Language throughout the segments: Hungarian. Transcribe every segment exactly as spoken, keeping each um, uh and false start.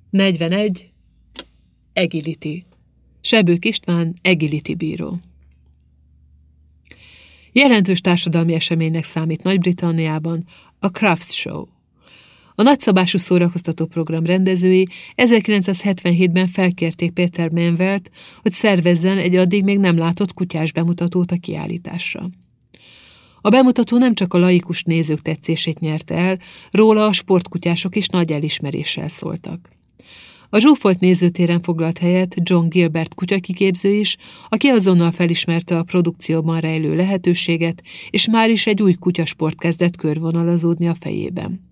negyvenegy. Agility. Sebők István, Agility bíró. Jelentős társadalmi eseménynek számít Nagy-Britanniában a Crafts Show. A nagyszabású szórakoztató program rendezői ezerkilencszázhetvenhétben felkérték Peter Manvelt, hogy szervezzen egy addig még nem látott kutyás bemutatót a kiállításra. A bemutató nem csak a laikus nézők tetszését nyerte el, róla a sportkutyások is nagy elismeréssel szóltak. A zsúfolt nézőtéren foglalt helyet John Gilbert kutyakiképző is, aki azonnal felismerte a produkcióban rejlő lehetőséget, és már is egy új kutyasport kezdett körvonalazódni a fejében.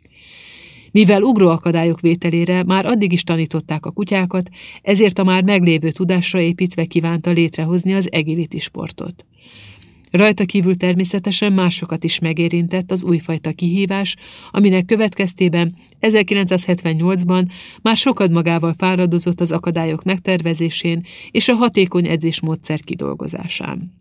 Mivel ugróakadályok vételére már addig is tanították a kutyákat, ezért a már meglévő tudásra építve kívánta létrehozni az agility sportot. Rajta kívül természetesen másokat is megérintett az újfajta kihívás, aminek következtében ezerkilencszázhetvennyolcban már sokat magával fáradozott az akadályok megtervezésén és a hatékony edzésmódszer kidolgozásán.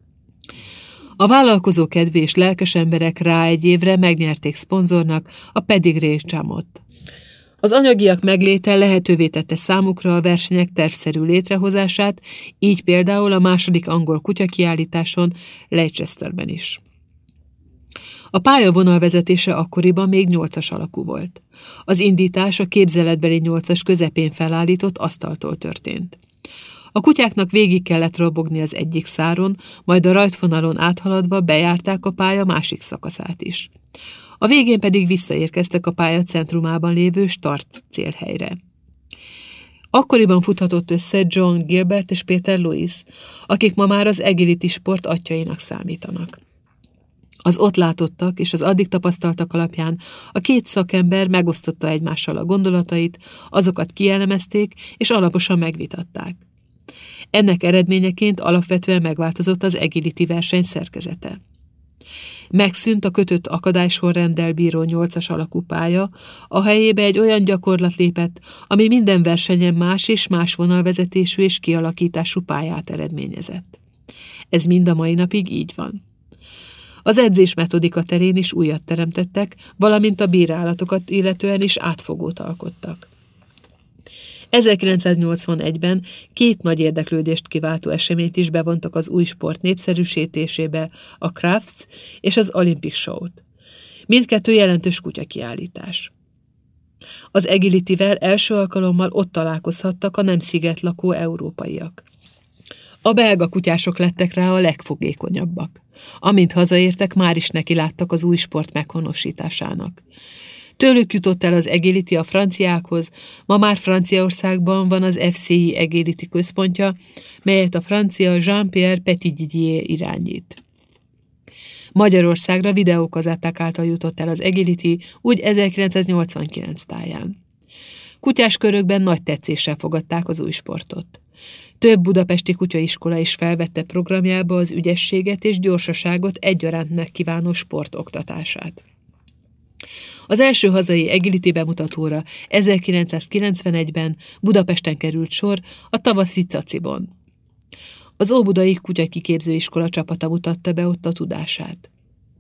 A vállalkozó kedvű és lelkes emberek rá egy évre megnyerték szponzornak a Pedigree Chamot. Az anyagiak megléte lehetővé tette számukra a versenyek tervszerű létrehozását, így például a második angol kutyakiállításon Leicesterben is. A pálya vonalvezetése akkoriban még nyolcas alakú volt. Az indítás a képzeletbeli nyolcas közepén felállított asztaltól történt. A kutyáknak végig kellett robogni az egyik száron, majd a rajtvonalon áthaladva bejárták a pálya másik szakaszát is. A végén pedig visszaérkeztek a pálya centrumában lévő start célhelyre. Akkoriban futhatott össze John Gilbert és Peter Lewis, akik ma már az agility sport atyainak számítanak. Az ott látottak és az addig tapasztaltak alapján a két szakember megosztotta egymással a gondolatait, azokat kielemezték és alaposan megvitatták. Ennek eredményeként alapvetően megváltozott az agility verseny szerkezete. Megszűnt a kötött akadálysorrenddel bíró nyolcas alakú pálya, a helyébe egy olyan gyakorlat lépett, ami minden versenyen más és más vonalvezetésű és kialakítású pályát eredményezett. Ez mind a mai napig így van. Az edzés metodika terén is újat teremtettek, valamint a bírálatokat illetően is átfogót alkottak. ezerkilencszáznyolcvanegyben két nagy érdeklődést kiváltó eseményt is bevontak az új sport népszerűsítésébe, a Crafts és az Olympic Show-t. Mindkettő jelentős kutyakiállítás. Az agility-vel első alkalommal ott találkozhattak a nem szigetlakó európaiak. A belga kutyások lettek rá a legfogékonyabbak. Amint hazaértek, már is nekiláttak az új sport meghonosításának. Tőlük jutott el az agility a franciákhoz, ma már Franciaországban van az ef cé i Agility központja, melyet a francia Jean-Pierre Petitdidier irányít. Magyarországra videókazetták által jutott el az agility, úgy ezerkilencszáznyolcvankilenc táján. Kutyás körökben nagy tetszéssel fogadták az új sportot. Több budapesti kutyaiskola is felvette programjába az ügyességet és gyorsaságot egyaránt megkívánó sport oktatását. Az első hazai agility bemutatóra ezerkilencszázkilencvenegyben Budapesten került sor a tavaszi Cacibon. Az óbudai kutyakiképzőiskola csapata mutatta be ott a tudását.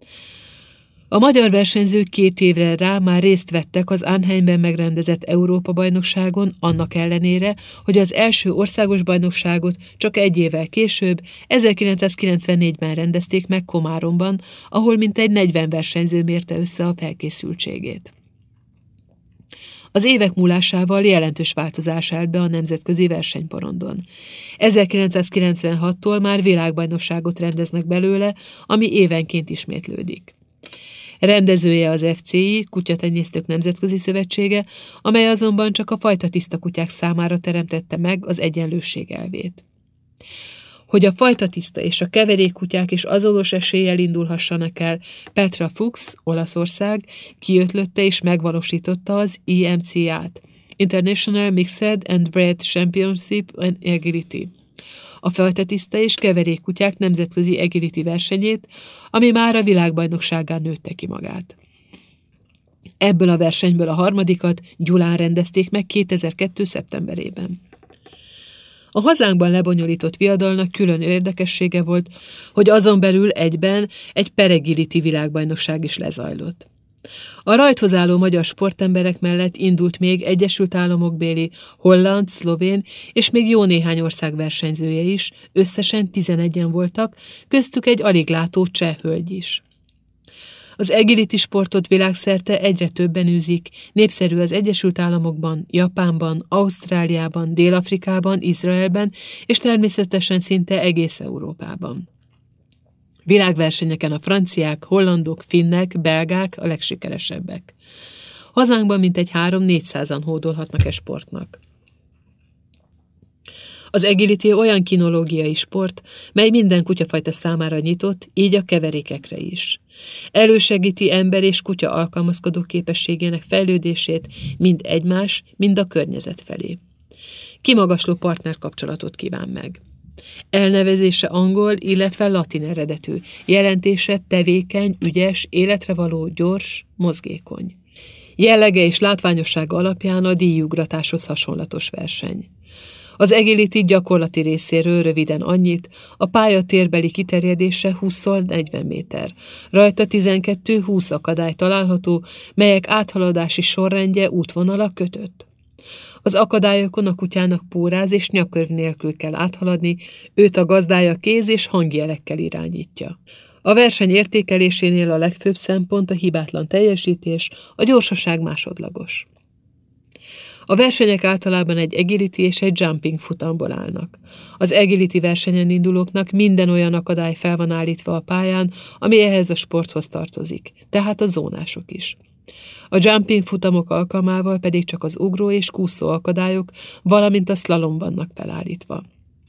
A magyar versenyzők két évre rá már részt vettek az Arnheimben megrendezett Európa-bajnokságon, annak ellenére, hogy az első országos bajnokságot csak egy évvel később, ezerkilencszázkilencvennégyben rendezték meg Komáromban, ahol mintegy negyven versenyző mérte össze a felkészültségét. Az évek múlásával jelentős változás állt be a nemzetközi versenyporondon. ezerkilencszázkilencvenhattól már világbajnokságot rendeznek belőle, ami évenként ismétlődik. Rendezője az ef cé i, Kutyatenyésztők Nemzetközi Szövetsége, amely azonban csak a fajta tiszta kutyák számára teremtette meg az egyenlőség elvét. Hogy a fajta tiszta és a keverék kutyák is azonos eséllyel indulhassanak el, Petra Fuchs, Olaszország, kiötlötte és megvalósította az i em cé á-t, International Mixed and Bred Championship and Agility, a fajtatiszta és keverék kutyák nemzetközi agility versenyét, ami már a világbajnokságán nőtte ki magát. Ebből a versenyből a harmadikat Gyulán rendezték meg kétezer-kettő. szeptemberében. A hazánkban lebonyolított viadalnak külön érdekessége volt, hogy azon belül egyben egy per agility világbajnokság is lezajlott. A rajthoz álló magyar sportemberek mellett indult még Egyesült Államokbéli, holland, szlovén és még jó néhány ország versenyzője is, összesen tizenegyen voltak, köztük egy alig látó cseh hölgy is. Az agility sportot világszerte egyre többen űzik, népszerű az Egyesült Államokban, Japánban, Ausztráliában, Dél-Afrikában, Izraelben és természetesen szinte egész Európában. Világversenyeken a franciák, hollandok, finnek, belgák a legsikeresebbek. Hazánkban mintegy három-négyszázan hódolhatnak e sportnak. Az agility olyan kinológiai sport, mely minden kutyafajta számára nyitott, így a keverékekre is. Elősegíti ember és kutya alkalmazkodó képességének fejlődését mind egymás, mind a környezet felé. Kimagasló partnerkapcsolatot kíván meg. Elnevezése angol, illetve latin eredetű, jelentése tevékeny, ügyes, életre való, gyors, mozgékony. Jellege és látványossága alapján a díjugratáshoz hasonlatos verseny. Az agility gyakorlati részéről röviden annyit, a pálya térbeli kiterjedése húsz-negyven méter. Rajta tizenkettő-húsz akadály található, melyek áthaladási sorrendje útvonala kötött. Az akadályokon a kutyának póráz és nyakörv nélkül kell áthaladni, őt a gazdája kéz- és hangjelekkel irányítja. A verseny értékelésénél a legfőbb szempont a hibátlan teljesítés, a gyorsaság másodlagos. A versenyek általában egy agility és egy jumping futamból állnak. Az agility versenyen indulóknak minden olyan akadály fel van állítva a pályán, ami ehhez a sporthoz tartozik, tehát a zónások is. A jumping futamok alkalmával pedig csak az ugró és kúszó akadályok, valamint a szlalom vannak felállítva.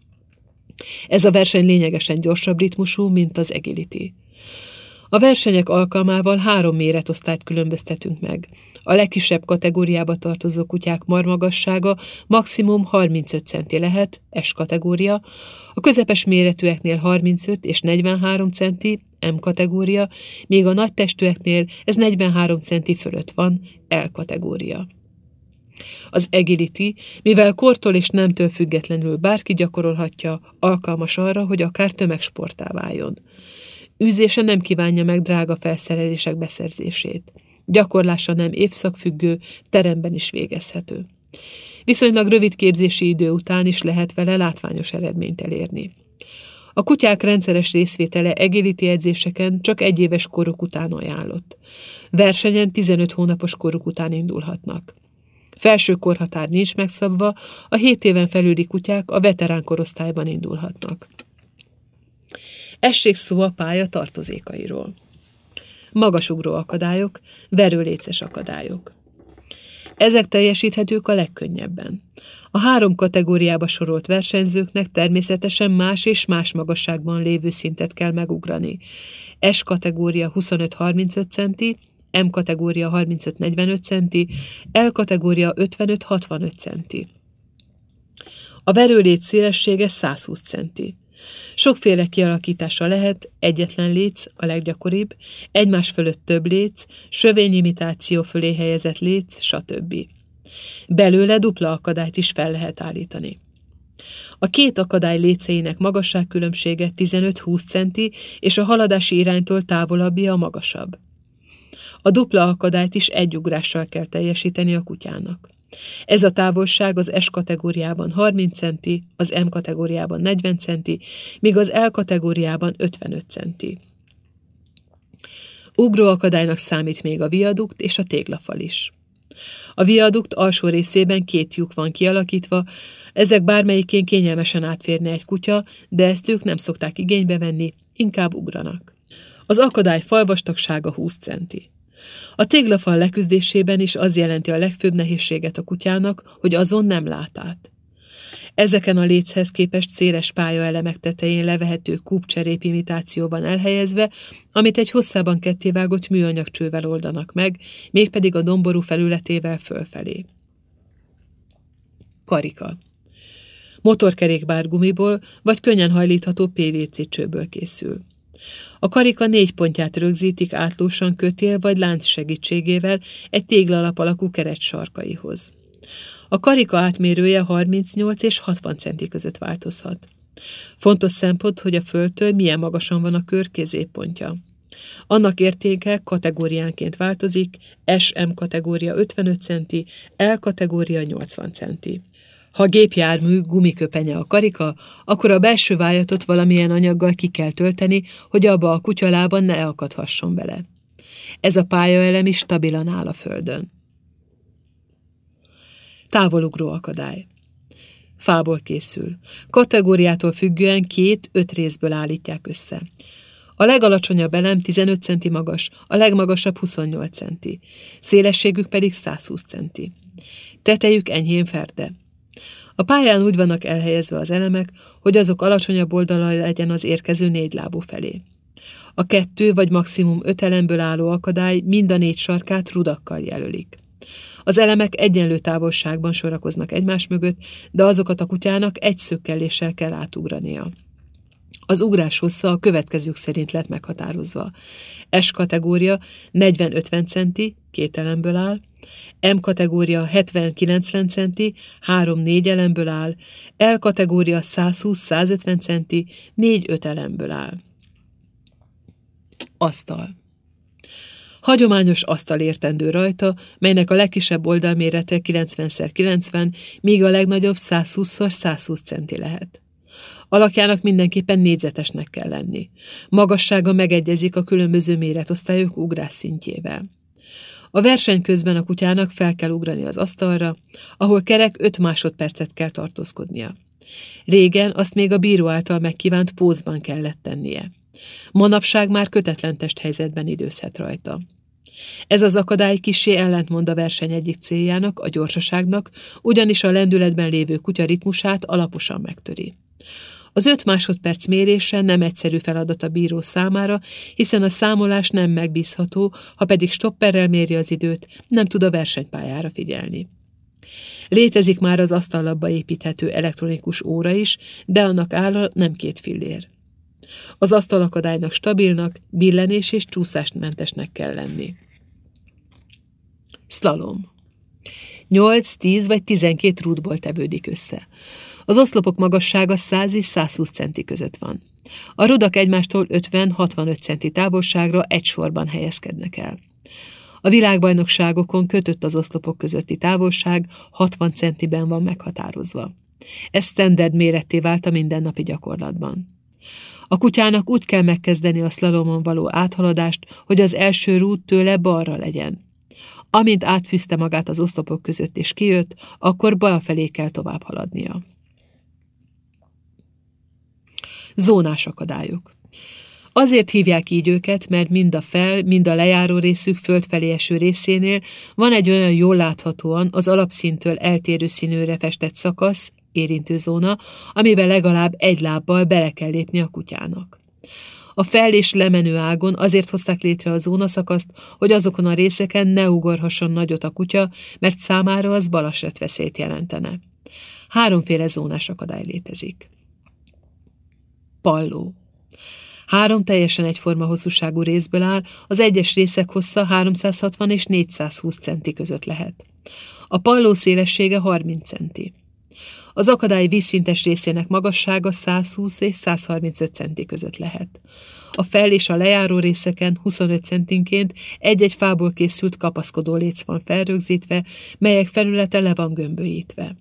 Ez a verseny lényegesen gyorsabb ritmusú, mint az agility. A versenyek alkalmával három méretosztályt különböztetünk meg. A legkisebb kategóriába tartozó kutyák marmagassága maximum harmincöt centi lehet, S kategória, a közepes méretűeknél harmincöt és negyvenhárom centi, M kategória, míg a nagy testűeknél ez negyvenhárom centi fölött van, L kategória. Az agility, mivel kortól és nemtől függetlenül bárki gyakorolhatja, alkalmas arra, hogy akár tömegsporttá váljon. Űzése nem kívánja meg drága felszerelések beszerzését. Gyakorlása nem évszakfüggő, teremben is végezhető. Viszonylag rövid képzési idő után is lehet vele látványos eredményt elérni. A kutyák rendszeres részvétele agility edzéseken csak egyéves koruk után ajánlott. Versenyen tizenöt hónapos koruk után indulhatnak. Felső korhatár nincs megszabva, a hét éven felüli kutyák a veterán korosztályban indulhatnak. Essék szó a pálya tartozékairól. Magasugró akadályok, verőléces akadályok. Ezek teljesíthetők a legkönnyebben. A három kategóriába sorolt versenyzőknek természetesen más és más magasságban lévő szintet kell megugrani. S kategória huszonöt-harmincöt centi, M kategória harmincöt-negyvenöt centi, L kategória ötvenöt-hatvanöt centi. A verőléc szélessége százhúsz centi. Sokféle kialakítása lehet, egyetlen léc a leggyakoribb, egymás fölött több léc, sövényimitáció fölé helyezett léc, stb. Belőle dupla akadályt is fel lehet állítani. A két akadály léceinek magasságkülönbsége tizenöt-húsz centi, és a haladási iránytól távolabbja a magasabb. A dupla akadályt is egy ugrással kell teljesíteni a kutyának. Ez a távolság az S kategóriában harminc centi, az M kategóriában negyven centi, míg az L kategóriában ötvenöt centi. Ugróakadálynak számít még a viadukt és a téglafal is. A viadukt alsó részében két lyuk van kialakítva, ezek bármelyikén kényelmesen átférne egy kutya, de ezt ők nem szokták igénybe venni, inkább ugranak. Az akadály falvastagsága húsz centi. A téglafal leküzdésében is az jelenti a legfőbb nehézséget a kutyának, hogy azon nem lát át. Ezeken a léchez képest széles pályaelemek tetején levehető kúpcserép imitációban elhelyezve, amit egy hosszában kettévágott műanyag csővel oldanak meg, mégpedig a domború felületével fölfelé. Karika. Motorkerékbár gumiból vagy könnyen hajlítható pé vé cé csőből készül. A karika négy pontját rögzítik átlósan kötél vagy lánc segítségével egy téglalap alakú keret sarkaihoz. A karika átmérője harmincnyolc és hatvan centi között változhat. Fontos szempont, hogy a földtől milyen magasan van a kör középpontja. Annak értéke kategóriánként változik, es em kategória ötvenöt centi, L kategória nyolcvan centi. Ha a gépjármű gumiköpenye a karika, akkor a belső vájatot valamilyen anyaggal ki kell tölteni, hogy abba a kutyalában ne akadhasson bele. Ez a pályaelem is stabilan áll a földön. Távolugró akadály. Fából készül. Kategóriától függően két-öt részből állítják össze. A legalacsonyabb elem tizenöt centi magas, a legmagasabb huszonnyolc centi. Szélességük pedig száz húsz centi. Tetejük enyhén ferde. A pályán úgy vannak elhelyezve az elemek, hogy azok alacsonyabb oldala legyen az érkező négy lábú felé. A kettő vagy maximum öt elemből álló akadály mind a négy sarkát rudakkal jelölik. Az elemek egyenlő távolságban sorakoznak egymás mögött, de azokat a kutyának egy szökkelléssel kell átugrania. Az ugrás hossza a következők szerint lett meghatározva. S kategória negyven-ötven centi, két elemből áll, M kategória hetven-kilencven centi, három-négy elemből áll, L kategória száz húsz-száz ötven centi, négy-öt elemből áll. Asztal. Hagyományos asztal értendő rajta, melynek a legkisebb oldalmérete kilencven szer kilencven, míg a legnagyobb száz húsz száz húsz centi lehet. Alakjának mindenképpen négyzetesnek kell lenni. Magassága megegyezik a különböző méretosztályok ugrás szintjével. A verseny közben a kutyának fel kell ugrani az asztalra, ahol kerek öt másodpercet kell tartózkodnia. Régen azt még a bíró által megkívánt pózban kellett tennie. Manapság már kötetlen testhelyzetben időzhet rajta. Ez az akadály kissé ellentmond a verseny egyik céljának, a gyorsaságnak, ugyanis a lendületben lévő kutya ritmusát alaposan megtöri. Az öt másodperc mérése nem egyszerű feladat a bíró számára, hiszen a számolás nem megbízható, ha pedig stopperrel méri az időt, nem tud a versenypályára figyelni. Létezik már az asztallapba építhető elektronikus óra is, de annak ára nem két fillér. Az asztalakadálynak stabilnak, billenés és csúszásmentesnek kell lenni. Szlalom. nyolc, tíz vagy tizenkét rúdból tevődik össze. Az oszlopok magassága száz és száz húsz centi között van. A rudak egymástól ötven-hatvanöt centi távolságra egy sorban helyezkednek el. A világbajnokságokon kötött az oszlopok közötti távolság hatvan centiben van meghatározva. Ez standard méretté vált a mindennapi gyakorlatban. A kutyának úgy kell megkezdeni a szlalomon való áthaladást, hogy az első rúd tőle balra legyen. Amint átfűzte magát az oszlopok között és kijött, akkor bal felé kell tovább haladnia. Zónás akadályok. Azért hívják így őket, mert mind a fel, mind a lejáró részük földfelé eső részénél van egy olyan jól láthatóan az alapszíntől eltérő színűre festett szakasz, érintőzóna, amiben legalább egy lábbal bele kell lépni a kutyának. A fel- és lemenő ágon azért hozták létre a zónaszakaszt, hogy azokon a részeken ne ugorhasson nagyot a kutya, mert számára az balesetveszélyt jelentene. Háromféle zónás akadály létezik. Palló. Három teljesen egyforma hosszúságú részből áll, az egyes részek hossza háromszázhatvan és négyszázhúsz centi között lehet. A palló szélessége harminc centi. Az akadály vízszintes részének magassága száz húsz és száz harmincöt centi között lehet. A fel- és a lejáró részeken huszonöt centinként egy-egy fából készült kapaszkodó léc van felrögzítve, melyek felülete le van gömbölyítve.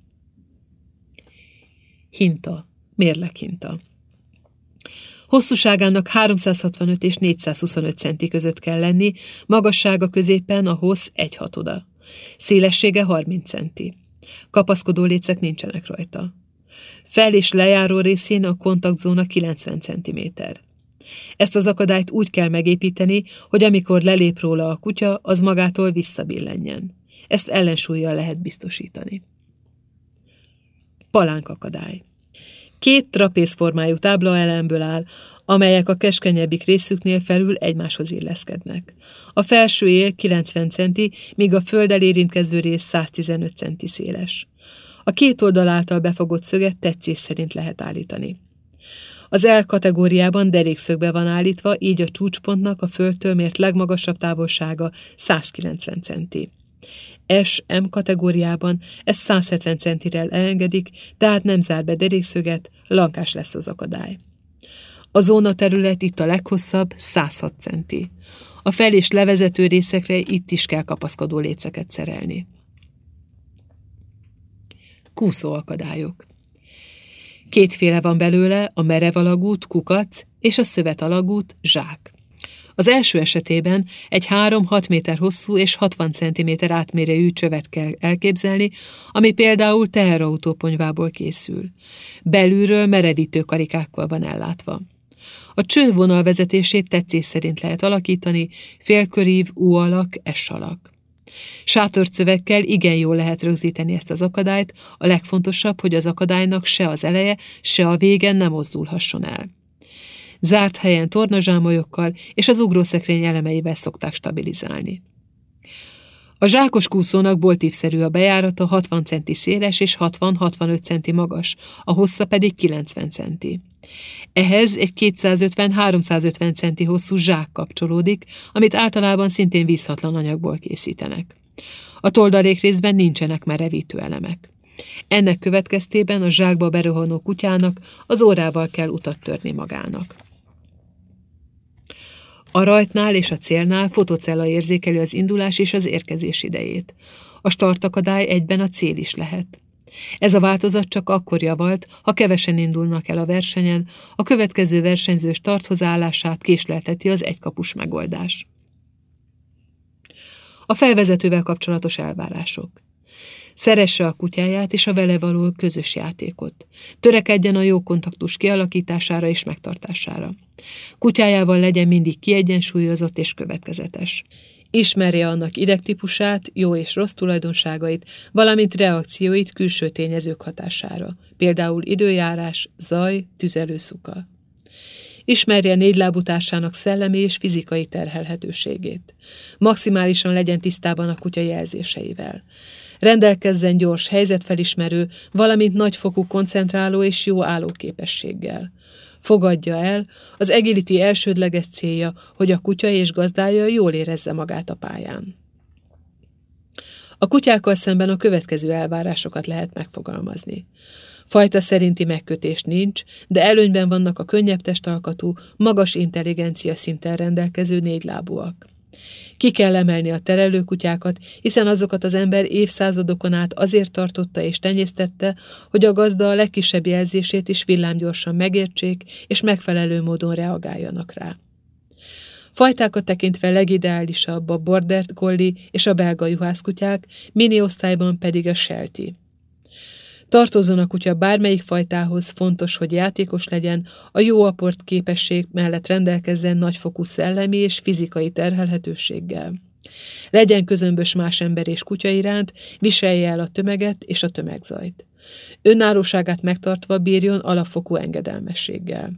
Hinta, mérleghinta. Hosszúságának háromszázhatvanöt és négyszázhuszonöt centi között kell lenni, magassága középen a hossz egy hatoda. Szélessége harminc centi. Kapaszkodó lécek nincsenek rajta. Fel- és lejáró részén a kontaktzóna kilencven centiméter. Ezt az akadályt úgy kell megépíteni, hogy amikor lelép róla a kutya, az magától visszabillenjen. Ezt ellensúllyal lehet biztosítani. Palánkakadály. Két trapézformájú táblaelemből áll, amelyek a keskenyebbik részüknél felül egymáshoz illeszkednek. A felső él kilencven centi, míg a földdel érintkező rész száztizenöt centi széles. A két oldal által befogott szöget tetszés szerint lehet állítani. Az L kategóriában derékszögbe van állítva, így a csúcspontnak a földtől mért legmagasabb távolsága százkilencven centi. S M kategóriában ezt száz hetven centire elengedik, tehát nem zár be derékszöget, lankás lesz az akadály. A zónaterület itt a leghosszabb, száz hat centi. A fel- és levezető részekre itt is kell kapaszkodó léceket szerelni. Kúszóakadályok. Kétféle van belőle, a merev alagút, kukac, és a szövet alagút, zsák. Az első esetében egy három-hat méter hosszú és hatvan centiméter átmérőjű csövet kell elképzelni, ami például teherautóponyvából készül. Belülről merevítő karikákkal van ellátva. A cső vonalvezetését tetszés szerint lehet alakítani, félkörív, U-alak, S-alak. Sátorcövekkel igen jól lehet rögzíteni ezt az akadályt, a legfontosabb, hogy az akadálynak se az eleje, se a vége nem mozdulhasson el. Zárt helyen tornazsámolyokkal és az ugrószekrény elemeivel szokták stabilizálni. A zsákos kúszónak boltívszerű a bejárata, hatvan centi széles és hatvan-hatvanöt centi magas, a hossza pedig kilencven centi. Ehhez egy kétszázötven-háromszázötven centi hosszú zsák kapcsolódik, amit általában szintén vízhatlan anyagból készítenek. A toldalékrészben nincsenek merevítő elemek. Ennek következtében a zsákba berohanó kutyának az órával kell utat törni magának. A rajtnál és a célnál fotocella érzékeli az indulás és az érkezés idejét. A startakadály egyben a cél is lehet. Ez a változat csak akkor javalt, ha kevesen indulnak el a versenyen, a következő versenyző starthoz állását késlelteti az egykapus megoldás. A felvezetővel kapcsolatos elvárások. Szeresse a kutyáját és a vele való közös játékot. Törekedjen a jó kontaktus kialakítására és megtartására. Kutyájával legyen mindig kiegyensúlyozott és következetes. Ismerje annak idegtípusát, jó és rossz tulajdonságait, valamint reakcióit külső tényezők hatására, például időjárás, zaj, tüzelőszuka. Ismerje négylábú társának szellemi és fizikai terhelhetőségét. Maximálisan legyen tisztában a kutya jelzéseivel. Rendelkezzen gyors helyzetfelismerő, valamint nagyfokú koncentráló és jó állóképességgel. Fogadja el, az agility elsődleges célja, hogy a kutya és gazdája jól érezze magát a pályán. A kutyákkal szemben a következő elvárásokat lehet megfogalmazni. Fajta szerinti megkötés nincs, de előnyben vannak a könnyebb testalkatú, magas intelligencia szinten rendelkező négylábúak. Ki kell emelni a terelőkutyákat, hiszen azokat az ember évszázadokon át azért tartotta és tenyésztette, hogy a gazda a legkisebb jelzését is villámgyorsan megértsék, és megfelelő módon reagáljanak rá. Fajtákat tekintve legideálisabb a border collie és a belga juhászkutyák, mini osztályban pedig a sheltie. Tartozzon a kutya bármelyik fajtához, fontos, hogy játékos legyen, a jó aport képesség mellett rendelkezzen nagyfokú szellemi és fizikai terhelhetőséggel. Legyen közömbös más ember és kutya iránt, viselje el a tömeget és a tömegzajt. Önállóságát megtartva bírjon alapfokú engedelmességgel.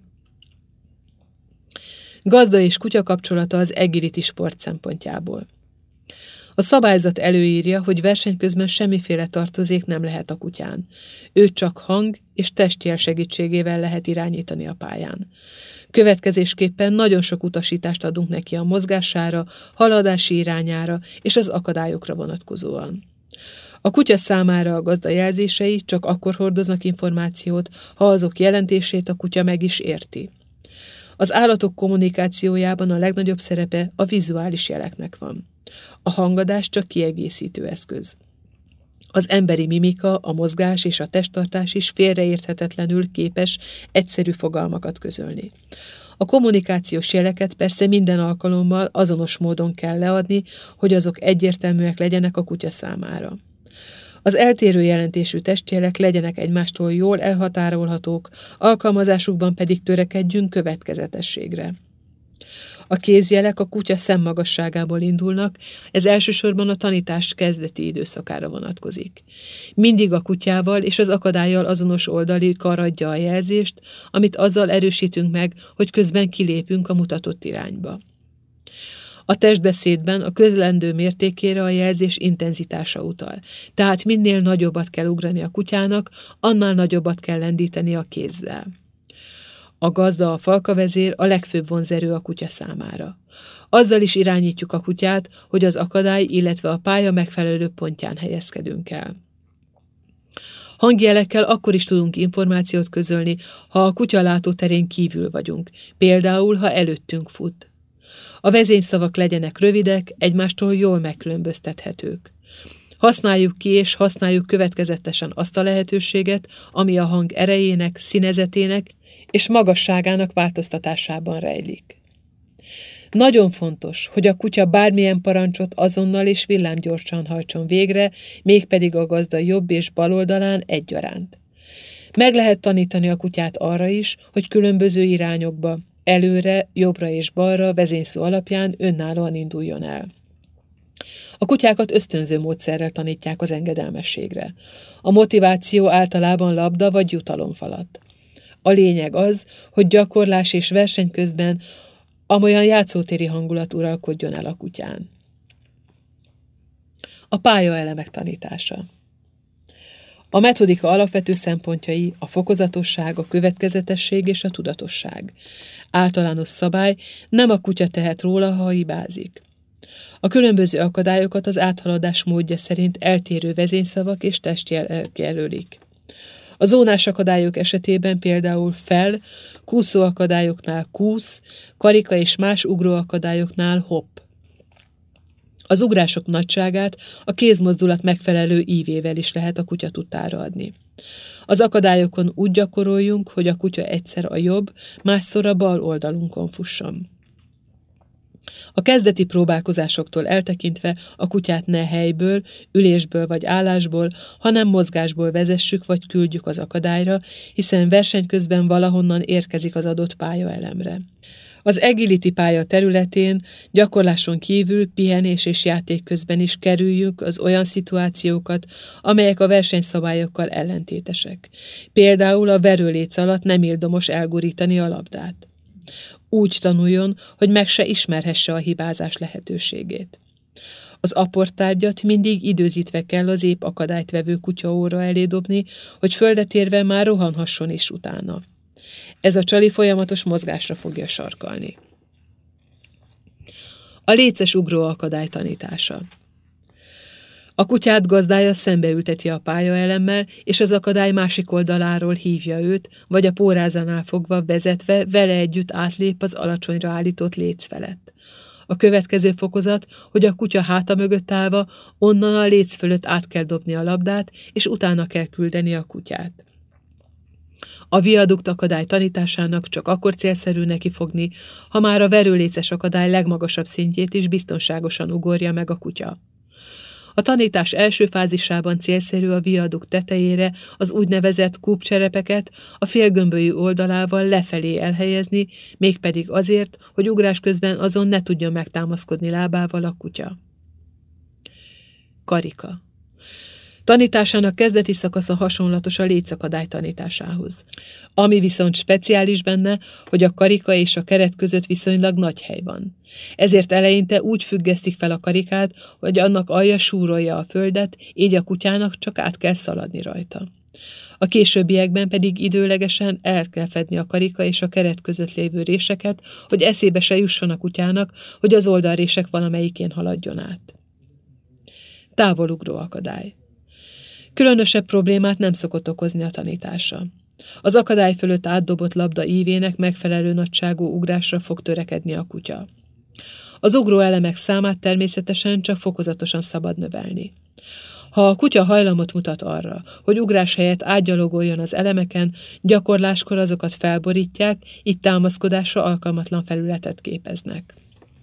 Gazda és kutya kapcsolata az agility sport szempontjából. A szabályzat előírja, hogy verseny közben semmiféle tartozék nem lehet a kutyán. Őt csak hang és testjel segítségével lehet irányítani a pályán. Következésképpen nagyon sok utasítást adunk neki a mozgására, haladási irányára és az akadályokra vonatkozóan. A kutya számára a gazda jelzései csak akkor hordoznak információt, ha azok jelentését a kutya meg is érti. Az állatok kommunikációjában a legnagyobb szerepe a vizuális jeleknek van. A hangadás csak kiegészítő eszköz. Az emberi mimika, a mozgás és a testtartás is félreérthetetlenül képes egyszerű fogalmakat közölni. A kommunikációs jeleket persze minden alkalommal azonos módon kell leadni, hogy azok egyértelműek legyenek a kutya számára. Az eltérő jelentésű testjelek legyenek egymástól jól elhatárolhatók, alkalmazásukban pedig törekedjünk következetességre. A kézjelek a kutya szemmagasságából indulnak, ez elsősorban a tanítás kezdeti időszakára vonatkozik. Mindig a kutyával és az akadállyal azonos oldali kar adja a jelzést, amit azzal erősítünk meg, hogy közben kilépünk a mutatott irányba. A testbeszédben a közlendő mértékére a jelzés intenzitása utal, tehát minél nagyobbat kell ugrani a kutyának, annál nagyobbat kell lendíteni a kézzel. A gazda, a falkavezér a legfőbb vonzerő a kutya számára. Azzal is irányítjuk a kutyát, hogy az akadály, illetve a pálya megfelelő pontján helyezkedünk el. Hangjelekkel akkor is tudunk információt közölni, ha a kutya látóterén kívül vagyunk, például, ha előttünk fut. A vezényszavak legyenek rövidek, egymástól jól megkülönböztethetők. Használjuk ki és használjuk következetesen azt a lehetőséget, ami a hang erejének, színezetének és magasságának változtatásában rejlik. Nagyon fontos, hogy a kutya bármilyen parancsot azonnal és villámgyorsan hajtson végre, mégpedig a gazda jobb és bal oldalán egyaránt. Meg lehet tanítani a kutyát arra is, hogy különböző irányokba, előre, jobbra és balra vezényszó alapján önállóan induljon el. A kutyákat ösztönző módszerrel tanítják az engedelmességre. A motiváció általában labda vagy jutalomfalat. A lényeg az, hogy gyakorlás és verseny közben amolyan játszótéri hangulat uralkodjon el a kutyán. A pályaelemek tanítása. A metodika alapvető szempontjai a fokozatosság, a következetesség és a tudatosság. Általános szabály, nem a kutya tehet róla, ha hibázik. A különböző akadályokat az áthaladás módja szerint eltérő vezényszavak és testjelek jelölik. A zónás akadályok esetében például fel, kúszó akadályoknál kúsz, karika és más ugró akadályoknál hopp. Az ugrások nagyságát a kézmozdulat megfelelő ívével is lehet a kutya tudtára adni. Az akadályokon úgy gyakoroljunk, hogy a kutya egyszer a jobb, másszor a bal oldalunkon fusson. A kezdeti próbálkozásoktól eltekintve a kutyát ne helyből, ülésből vagy állásból, hanem mozgásból vezessük vagy küldjük az akadályra, hiszen verseny közben valahonnan érkezik az adott pályaelemre. Az agility pálya területén gyakorláson kívül pihenés és játék közben is kerüljük az olyan szituációkat, amelyek a versenyszabályokkal ellentétesek. Például a verőléc alatt nem ildomos elgurítani a labdát. Úgy tanuljon, hogy meg se ismerhesse a hibázás lehetőségét. Az apporttárgyat mindig időzítve kell az épp akadályt vevő kutya óra elé dobni, hogy földet érve már rohanhasson is utána. Ez a csali folyamatos mozgásra fogja sarkalni. A léces ugró akadály tanítása. A kutyát gazdája szembeülteti a pályaelemmel, és az akadály másik oldaláról hívja őt, vagy a pórázánál fogva vezetve vele együtt átlép az alacsonyra állított léc felett. A következő fokozat, hogy a kutya háta mögött állva onnan a léc fölött át kell dobni a labdát, és utána kell küldeni a kutyát. A viadukt akadály tanításának csak akkor célszerű nekifogni, ha már a verőléces akadály legmagasabb szintjét is biztonságosan ugorja meg a kutya. A tanítás első fázisában célszerű a viadukt tetejére az úgynevezett kúpcserepeket a félgömbölyű oldalával lefelé elhelyezni, mégpedig azért, hogy ugrás közben azon ne tudjon megtámaszkodni lábával a kutya. Karika. Tanításának kezdeti szakasza hasonlatos a lécakadály tanításához. Ami viszont speciális benne, hogy a karika és a keret között viszonylag nagy hely van. Ezért eleinte úgy függesztik fel a karikát, hogy annak alja súrolja a földet, így a kutyának csak át kell szaladni rajta. A későbbiekben pedig időlegesen el kell fedni a karika és a keret között lévő réseket, hogy eszébe se jusson a kutyának, hogy az oldalrések valamelyikén haladjon át. Távolugró akadály. Különösebb problémát nem szokott okozni a tanítása. Az akadály fölött átdobott labda ívének megfelelő nagyságú ugrásra fog törekedni a kutya. Az ugró elemek számát természetesen csak fokozatosan szabad növelni. Ha a kutya hajlamot mutat arra, hogy ugrás helyett átgyalogoljon az elemeken, gyakorláskor azokat felborítják, így támaszkodásra alkalmatlan felületet képeznek.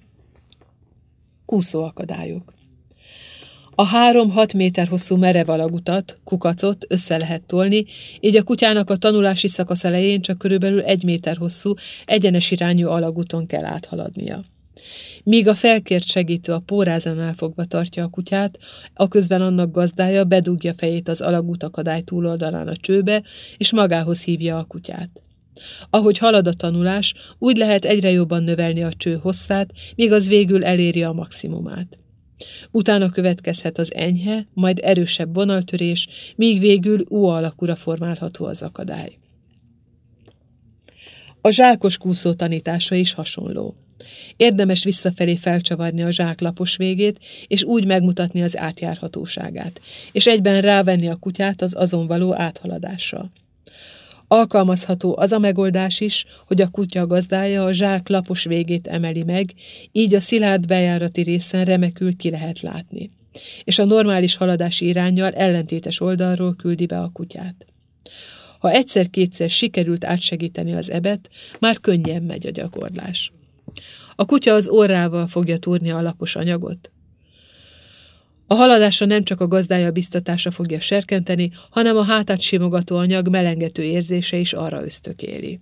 Kúszóakadályok. A három-hat méter hosszú merev alagutat, kukacot össze lehet tolni, így a kutyának a tanulási szakasz elején csak körülbelül egy méter hosszú, egyenes irányú alagúton kell áthaladnia. Míg a felkért segítő a pórázánál fogva tartja a kutyát, aközben annak gazdája bedugja fejét az alagút akadály túloldalán a csőbe, és magához hívja a kutyát. Ahogy halad a tanulás, úgy lehet egyre jobban növelni a cső hosszát, míg az végül eléri a maximumát. Utána következhet az enyhe, majd erősebb vonaltörés, míg végül U alakúra formálható az akadály. A zsákos kúszó tanítása is hasonló. Érdemes visszafelé felcsavarni a zsák lapos végét, és úgy megmutatni az átjárhatóságát, és egyben rávenni a kutyát az azon való áthaladásra. Alkalmazható az a megoldás is, hogy a kutya gazdája a zsák lapos végét emeli meg, így a szilárd bejárati részen remekül ki lehet látni, és a normális haladási iránnyal ellentétes oldalról küldi be a kutyát. Ha egyszer-kétszer sikerült átsegíteni az ebet, már könnyen megy a gyakorlás. A kutya az orrával fogja túrni a lapos anyagot. A haladásra nem csak a gazdája biztatása fogja serkenteni, hanem a hátát simogató anyag melengető érzése is arra ösztökéli.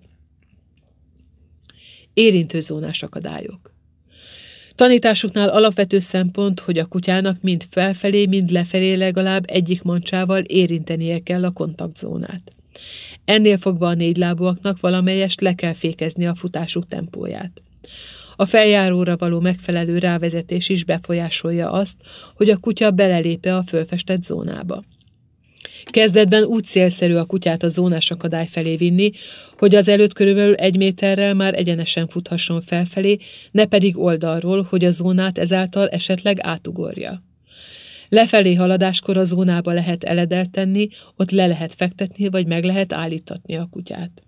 Érintőzónás akadályok. Tanításuknál alapvető szempont, hogy a kutyának mind felfelé, mind lefelé legalább egyik mancsával érintenie kell a kontaktzónát. Ennél fogva a négylábúaknak valamelyest le kell fékezni a futásuk tempóját. A feljáróra való megfelelő rávezetés is befolyásolja azt, hogy a kutya belelépe a fölfestett zónába. Kezdetben úgy célszerű a kutyát a zónás akadály felé vinni, hogy az előtt körülbelül egy méterrel már egyenesen futhasson felfelé, ne pedig oldalról, hogy a zónát ezáltal esetleg átugorja. Lefelé haladáskor a zónába lehet eledelt tenni, ott le lehet fektetni, vagy meg lehet állítatni a kutyát.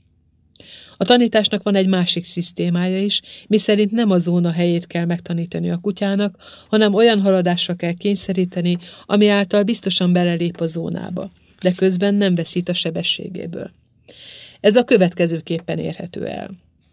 A tanításnak van egy másik szisztémája is, miszerint nem a zóna helyét kell megtanítani a kutyának, hanem olyan haladásra kell kényszeríteni, ami által biztosan belelép a zónába, de közben nem veszít a sebességéből. Ez a következőképpen érhető el.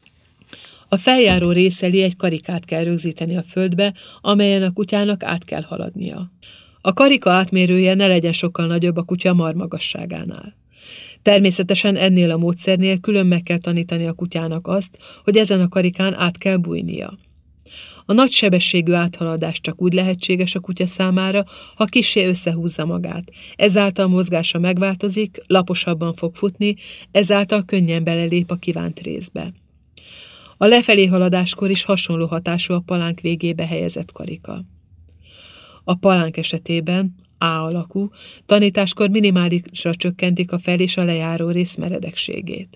A feljáró rész elé egy karikát kell rögzíteni a földbe, amelyen a kutyának át kell haladnia. A karika átmérője ne legyen sokkal nagyobb a kutya marmagasságánál. Természetesen ennél a módszernél külön meg kell tanítani a kutyának azt, hogy ezen a karikán át kell bújnia. A nagy sebességű áthaladás csak úgy lehetséges a kutya számára, ha kissé összehúzza magát. Ezáltal mozgása megváltozik, laposabban fog futni, ezáltal könnyen belelép a kívánt részbe. A lefelé haladáskor is hasonló hatású a palánk végébe helyezett karika. A palánk esetében A alakú, tanításkor minimálisra csökkentik a fel- és a lejáró rész meredekségét.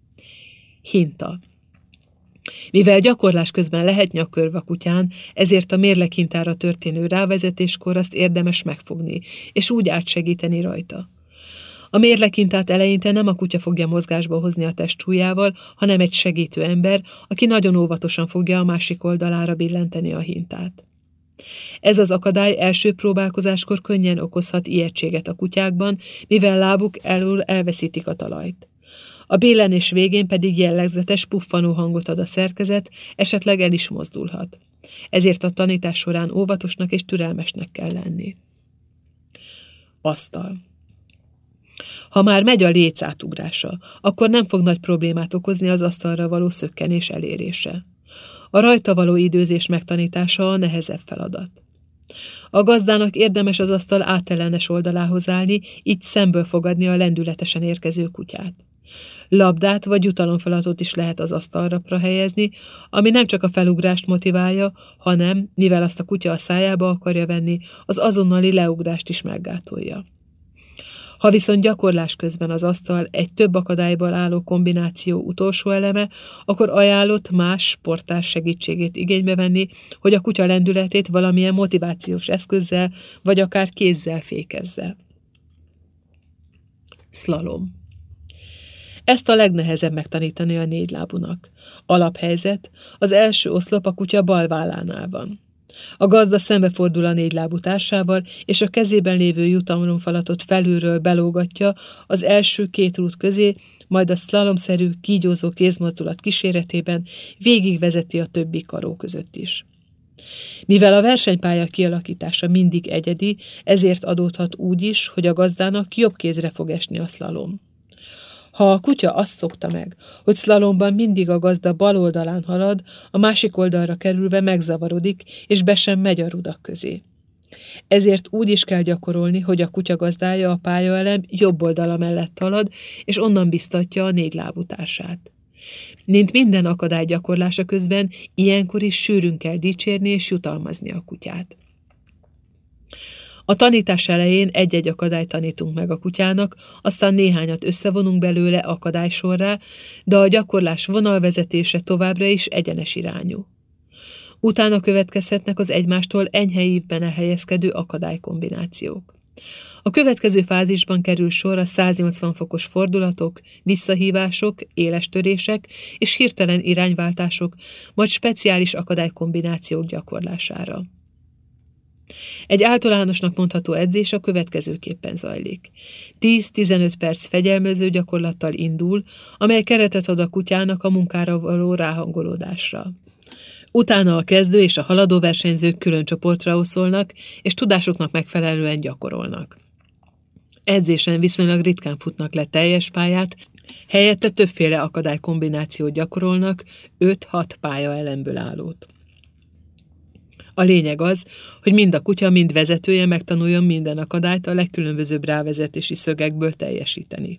Hinta. Mivel gyakorlás közben lehet nyakkörv a kutyán, ezért a mérleghintára történő rávezetéskor azt érdemes megfogni, és úgy átsegíteni rajta. A mérleghintát eleinte nem a kutya fogja mozgásba hozni a testsúlyával, hanem egy segítő ember, aki nagyon óvatosan fogja a másik oldalára billenteni a hintát. Ez az akadály első próbálkozáskor könnyen okozhat ijegységet a kutyákban, mivel lábuk elől elveszítik a talajt. A billenés végén pedig jellegzetes puffanó hangot ad a szerkezet, esetleg el is mozdulhat. Ezért a tanítás során óvatosnak és türelmesnek kell lenni. Asztal. Ha már megy a léc átugrása, akkor nem fog nagy problémát okozni az asztalra való szökkenés elérése. A rajta való időzés megtanítása a nehezebb feladat. A gazdának érdemes az asztal átellenes oldalához állni, így szemből fogadni a lendületesen érkező kutyát. Labdát vagy jutalomfeladatot is lehet az asztalra helyezni, ami nem csak a felugrást motiválja, hanem, mivel azt a kutya a szájába akarja venni, az azonnali leugrást is meggátolja. Ha viszont gyakorlás közben az asztal egy több akadályból álló kombináció utolsó eleme, akkor ajánlott más sportárs segítségét igénybe venni, hogy a kutya lendületét valamilyen motivációs eszközzel, vagy akár kézzel fékezze. Szlalom. Ezt a legnehezebb megtanítani a négylábúnak. Alaphelyzet, az első oszlop a kutya bal vállánál van. A gazda szembefordul a négylábú társával, és a kezében lévő jutalomfalatot felülről belógatja az első két rút közé, majd a szlalomszerű, kígyózó kézmozdulat kíséretében végigvezeti a többi karó között is. Mivel a versenypálya kialakítása mindig egyedi, ezért adódhat úgy is, hogy a gazdának jobb kézre fog esni a szlalom. Ha a kutya azt szokta meg, hogy szlalomban mindig a gazda bal oldalán halad, a másik oldalra kerülve megzavarodik, és be sem megy a rudak közé. Ezért úgy is kell gyakorolni, hogy a kutya gazdája a pályaelem jobb oldala mellett halad, és onnan biztatja a négylábú társát. Mint minden akadály gyakorlása közben, ilyenkor is sűrűn kell dicsérni és jutalmazni a kutyát. A tanítás elején egy-egy akadályt tanítunk meg a kutyának, aztán néhányat összevonunk belőle akadálysorrá, de a gyakorlás vonalvezetése továbbra is egyenes irányú. Utána következhetnek az egymástól enyhe ívben elhelyezkedő akadálykombinációk. A következő fázisban kerül sor a száznyolcvan fokos fordulatok, visszahívások, éles törések és hirtelen irányváltások, majd speciális akadálykombinációk gyakorlására. Egy általánosnak mondható edzés a következőképpen zajlik. tíz-tizenöt perc fegyelmező gyakorlattal indul, amely keretet ad a kutyának a munkára való ráhangolódásra. Utána a kezdő és a haladó versenyzők külön csoportra oszolnak, és tudásuknak megfelelően gyakorolnak. Edzésen viszonylag ritkán futnak le teljes pályát, helyette többféle akadálykombinációt gyakorolnak, öt-hat pálya elemből állót. A lényeg az, hogy mind a kutya, mind vezetője megtanuljon minden akadályt a legkülönbözőbb rávezetési szögekből teljesíteni.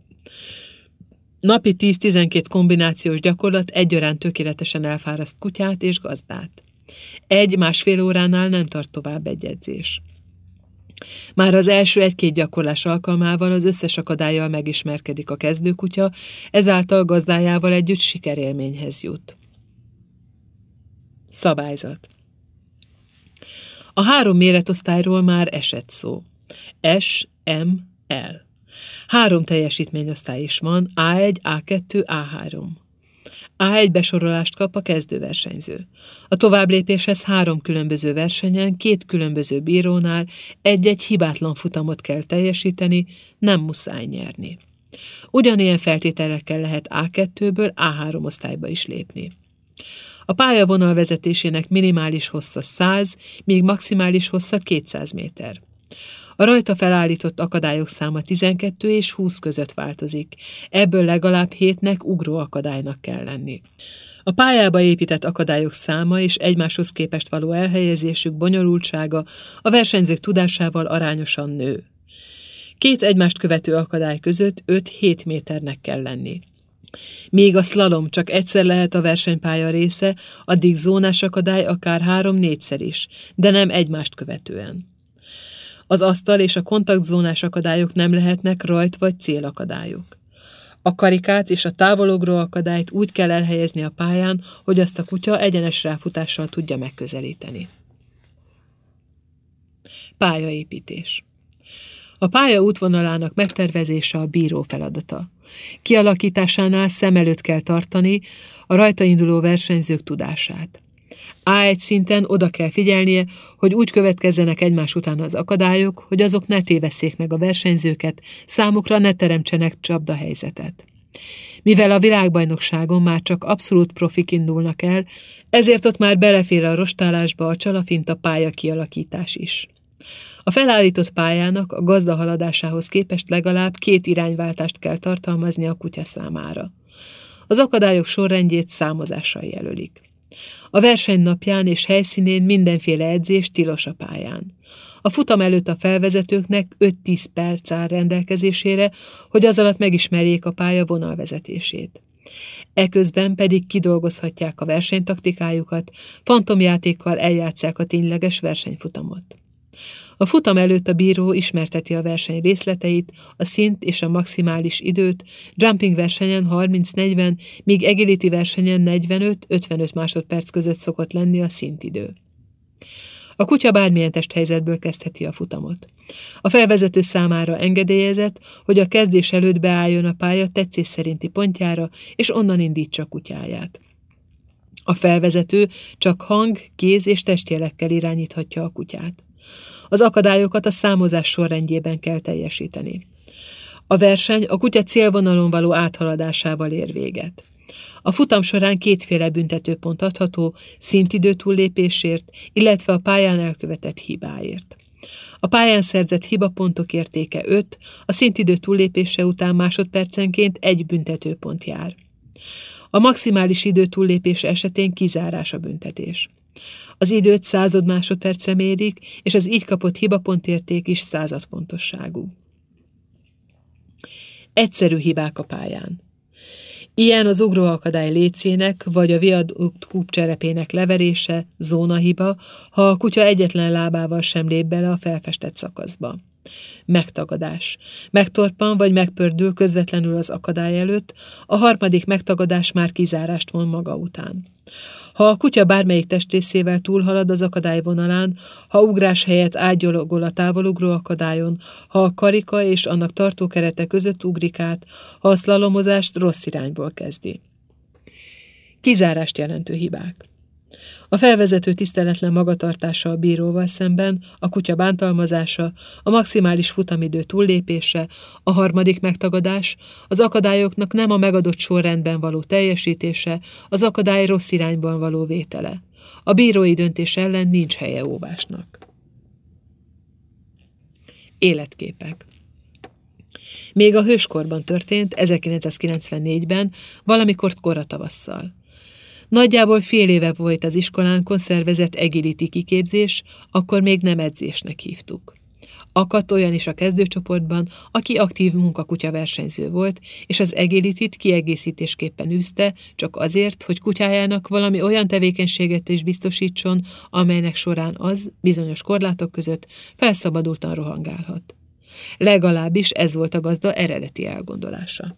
Napi tíz-tizenkét kombinációs gyakorlat egyaránt tökéletesen elfáraszt kutyát és gazdát. Egy-másfél óránál nem tart tovább egy edzés. Már az első egy-két gyakorlás alkalmával az összes akadállyal megismerkedik a kezdőkutya, ezáltal gazdájával együtt sikerélményhez jut. Szabályzat. A három méretosztályról már esett szó. S, M, L. Három teljesítményosztály is van, á egy, á kettő, á három. á egy besorolást kap a kezdőversenyző. A továbblépéshez három különböző versenyen, két különböző bírónál egy-egy hibátlan futamot kell teljesíteni, nem muszáj nyerni. Ugyanilyen feltételekkel lehet á kettőből á három osztályba is lépni. A pályavonal vezetésének minimális hossza száz, míg maximális hossza kétszáz méter. A rajta felállított akadályok száma tizenkettő és húsz között változik, ebből legalább hétnek ugró akadálynak kell lenni. A pályába épített akadályok száma és egymáshoz képest való elhelyezésük bonyolultsága a versenyzők tudásával arányosan nő. Két egymást követő akadály között öt-hét méternek kell lenni. Míg a szlalom csak egyszer lehet a versenypálya része, addig zónás akadály akár három-négyszer is, de nem egymást követően. Az asztal és a kontaktzónás akadályok nem lehetnek rajt- vagy célakadályok. A karikát és a távolugró akadályt úgy kell elhelyezni a pályán, hogy azt a kutya egyenes ráfutással tudja megközelíteni. Pályaépítés. A pálya útvonalának megtervezése a bíró feladata. Kialakításánál szem előtt kell tartani a rajta induló versenyzők tudását. á egy szinten oda kell figyelnie, hogy úgy következzenek egymás után az akadályok, hogy azok ne tévesszék meg a versenyzőket, számukra ne teremtsenek csapdahelyzetet. Mivel a világbajnokságon már csak abszolút profik indulnak el, ezért ott már belefér a rostálásba a csalafinta pálya kialakítás is. A felállított pályának a gazda haladásához képest legalább két irányváltást kell tartalmazni a kutya számára. Az akadályok sorrendjét számozással jelölik. A verseny napján és helyszínén mindenféle edzés tilos a pályán. A futam előtt a felvezetőknek öt-tíz perc áll rendelkezésére, hogy az alatt megismerjék a pálya vonalvezetését. Eközben pedig kidolgozhatják a versenytaktikájukat, fantomjátékkal eljátsszák a tényleges versenyfutamot. A futam előtt a bíró ismerteti a verseny részleteit, a szint és a maximális időt, jumping versenyen harminc-negyven, míg agility versenyen negyvenöt-ötvenöt másodperc között szokott lenni a szintidő. A kutya bármilyen testhelyzetből kezdheti a futamot. A felvezető számára engedélyezett, hogy a kezdés előtt beálljon a pálya tetszés szerinti pontjára, és onnan indítsa kutyáját. A felvezető csak hang, kéz és testjelekkel irányíthatja a kutyát. Az akadályokat a számozás sorrendjében kell teljesíteni. A verseny a kutya célvonalon való áthaladásával ér véget. A futam során kétféle büntetőpont adható, szintidő túllépésért, illetve a pályán elkövetett hibáért. A pályán szerzett hibapontok értéke öt, a szintidő túllépése után másodpercenként egy büntetőpont jár. A maximális idő túllépése esetén kizárás a büntetés. Az időt század másodpercre mérik, és az így kapott hibapontérték is századpontosságú. Egyszerű hibák a pályán. Ilyen az ugróakadály lécének vagy a viadukt kúpcserepének leverése, zónahiba, ha a kutya egyetlen lábával sem lép bele a felfestett szakaszba. Megtagadás. Megtorpan vagy megpördül közvetlenül az akadály előtt, a harmadik megtagadás már kizárást von maga után. Ha a kutya bármelyik testrészével túlhalad az akadály vonalán, ha ugrás helyett átgyalogol a távolugró akadályon, ha a karika és annak tartó kerete között ugrik át, ha a szlalomozást rossz irányból kezdi. Kizárást jelentő hibák. A felvezető tiszteletlen magatartása a bíróval szemben, a kutya bántalmazása, a maximális futamidő túllépése, a harmadik megtagadás, az akadályoknak nem a megadott sorrendben való teljesítése, az akadály rossz irányban való vétele. A bírói döntés ellen nincs helye óvásnak. Életképek. Még a hőskorban történt, ezerkilencszázkilencvennégyben, valamikor kora tavasszal. Nagyjából fél éve volt az iskolánkon szervezett agility kiképzés, akkor még nem edzésnek hívtuk. Akadt olyan is a kezdőcsoportban, aki aktív munkakutya versenyző volt, és az agilityt kiegészítésképpen űzte, csak azért, hogy kutyájának valami olyan tevékenységet is biztosítson, amelynek során az, bizonyos korlátok között felszabadultan rohangálhat. Legalábbis ez volt a gazda eredeti elgondolása.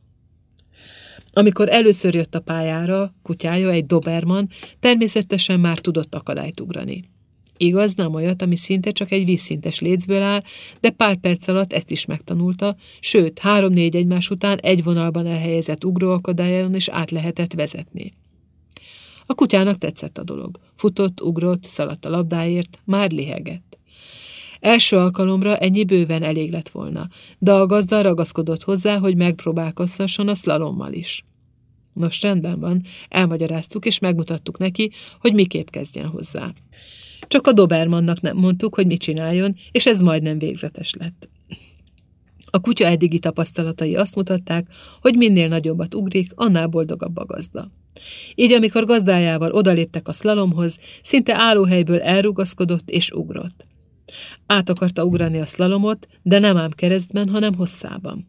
Amikor először jött a pályára, kutyája, egy doberman, természetesen már tudott akadályt ugrani. Igaz, nem olyat, ami szinte csak egy vízszintes lécből áll, de pár perc alatt ezt is megtanulta, sőt, három-négy egymás után egy vonalban elhelyezett ugróakadályon is át lehetett vezetni. A kutyának tetszett a dolog. Futott, ugrott, szaladt a labdáért, már lihegett. Első alkalomra ennyi bőven elég lett volna, de a gazda ragaszkodott hozzá, hogy megpróbálkozhasson a szlalommal is. Nos, rendben van, elmagyaráztuk és megmutattuk neki, hogy miképp kezdjen hozzá. Csak a dobermannak nem mondtuk, hogy mit csináljon, és ez majdnem végzetes lett. A kutya eddigi tapasztalatai azt mutatták, hogy minél nagyobbat ugrik, annál boldogabb a gazda. Így amikor gazdájával odaléptek a szlalomhoz, szinte állóhelyből elrugaszkodott és ugrott. Át akarta ugrani a szlalomot, de nem ám keresztben, hanem hosszában.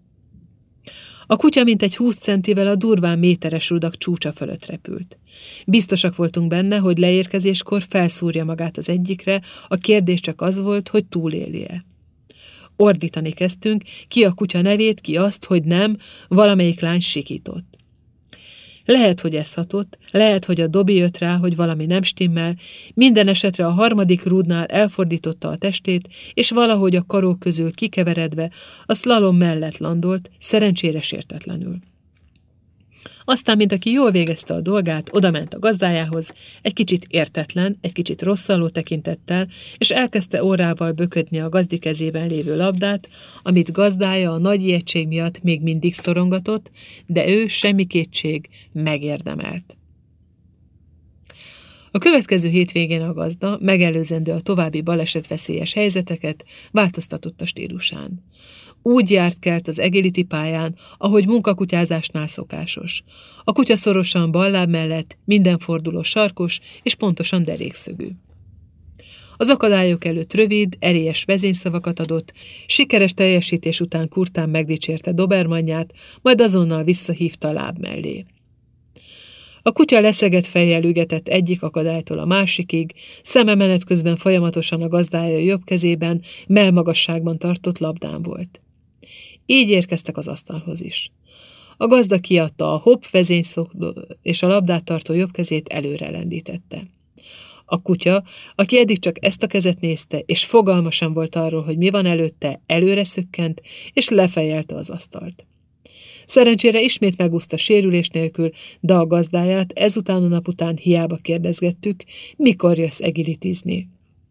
A kutya mintegy húsz centivel a durván méteres rudak csúcsa fölött repült. Biztosak voltunk benne, hogy leérkezéskor felszúrja magát az egyikre, a kérdés csak az volt, hogy túlélje. Ordítani kezdtünk, ki a kutya nevét, ki azt, hogy nem, valamelyik lány sikított. Lehet, hogy ez hatott, lehet, hogy a dobi jött rá, hogy valami nem stimmel, minden esetre a harmadik rúdnál elfordította a testét, és valahogy a karók közül kikeveredve a szlalom mellett landolt, szerencsére sértetlenül. Aztán, mint aki jól végezte a dolgát, odament a gazdájához, egy kicsit értetlen, egy kicsit rosszalló tekintettel, és elkezdte órával böködni a gazdi kezében lévő labdát, amit gazdája a nagy ijegység miatt még mindig szorongatott, de ő semmi kétség megérdemelt. A következő hétvégén a gazda, megelőzendő a további balesetveszélyes helyzeteket, változtatott a stílusán. Úgy járt kelt az agility pályán, ahogy munkakutyázásnál szokásos. A kutya szorosan balláb mellett, minden forduló sarkos és pontosan derékszögű. Az akadályok előtt rövid, erélyes vezényszavakat adott, sikeres teljesítés után kurtán megdicsérte dobermanját, majd azonnal visszahívta a láb mellé. A kutya leszegett fejjel ügetett egyik akadálytól a másikig, szeme menet közben folyamatosan a gazdája jobb kezében, mellmagasságban tartott labdán volt. Így érkeztek az asztalhoz is. A gazda kiadta a hopp vezényszódó, és a labdát tartó jobb kezét előre lendítette. A kutya, aki eddig csak ezt a kezet nézte, és fogalma sem volt arról, hogy mi van előtte, előre szökkent, és lefejelte az asztalt. Szerencsére ismét megúszta sérülés nélkül, de a gazdáját ezután a nap után hiába kérdezgettük, mikor jössz agilityzni.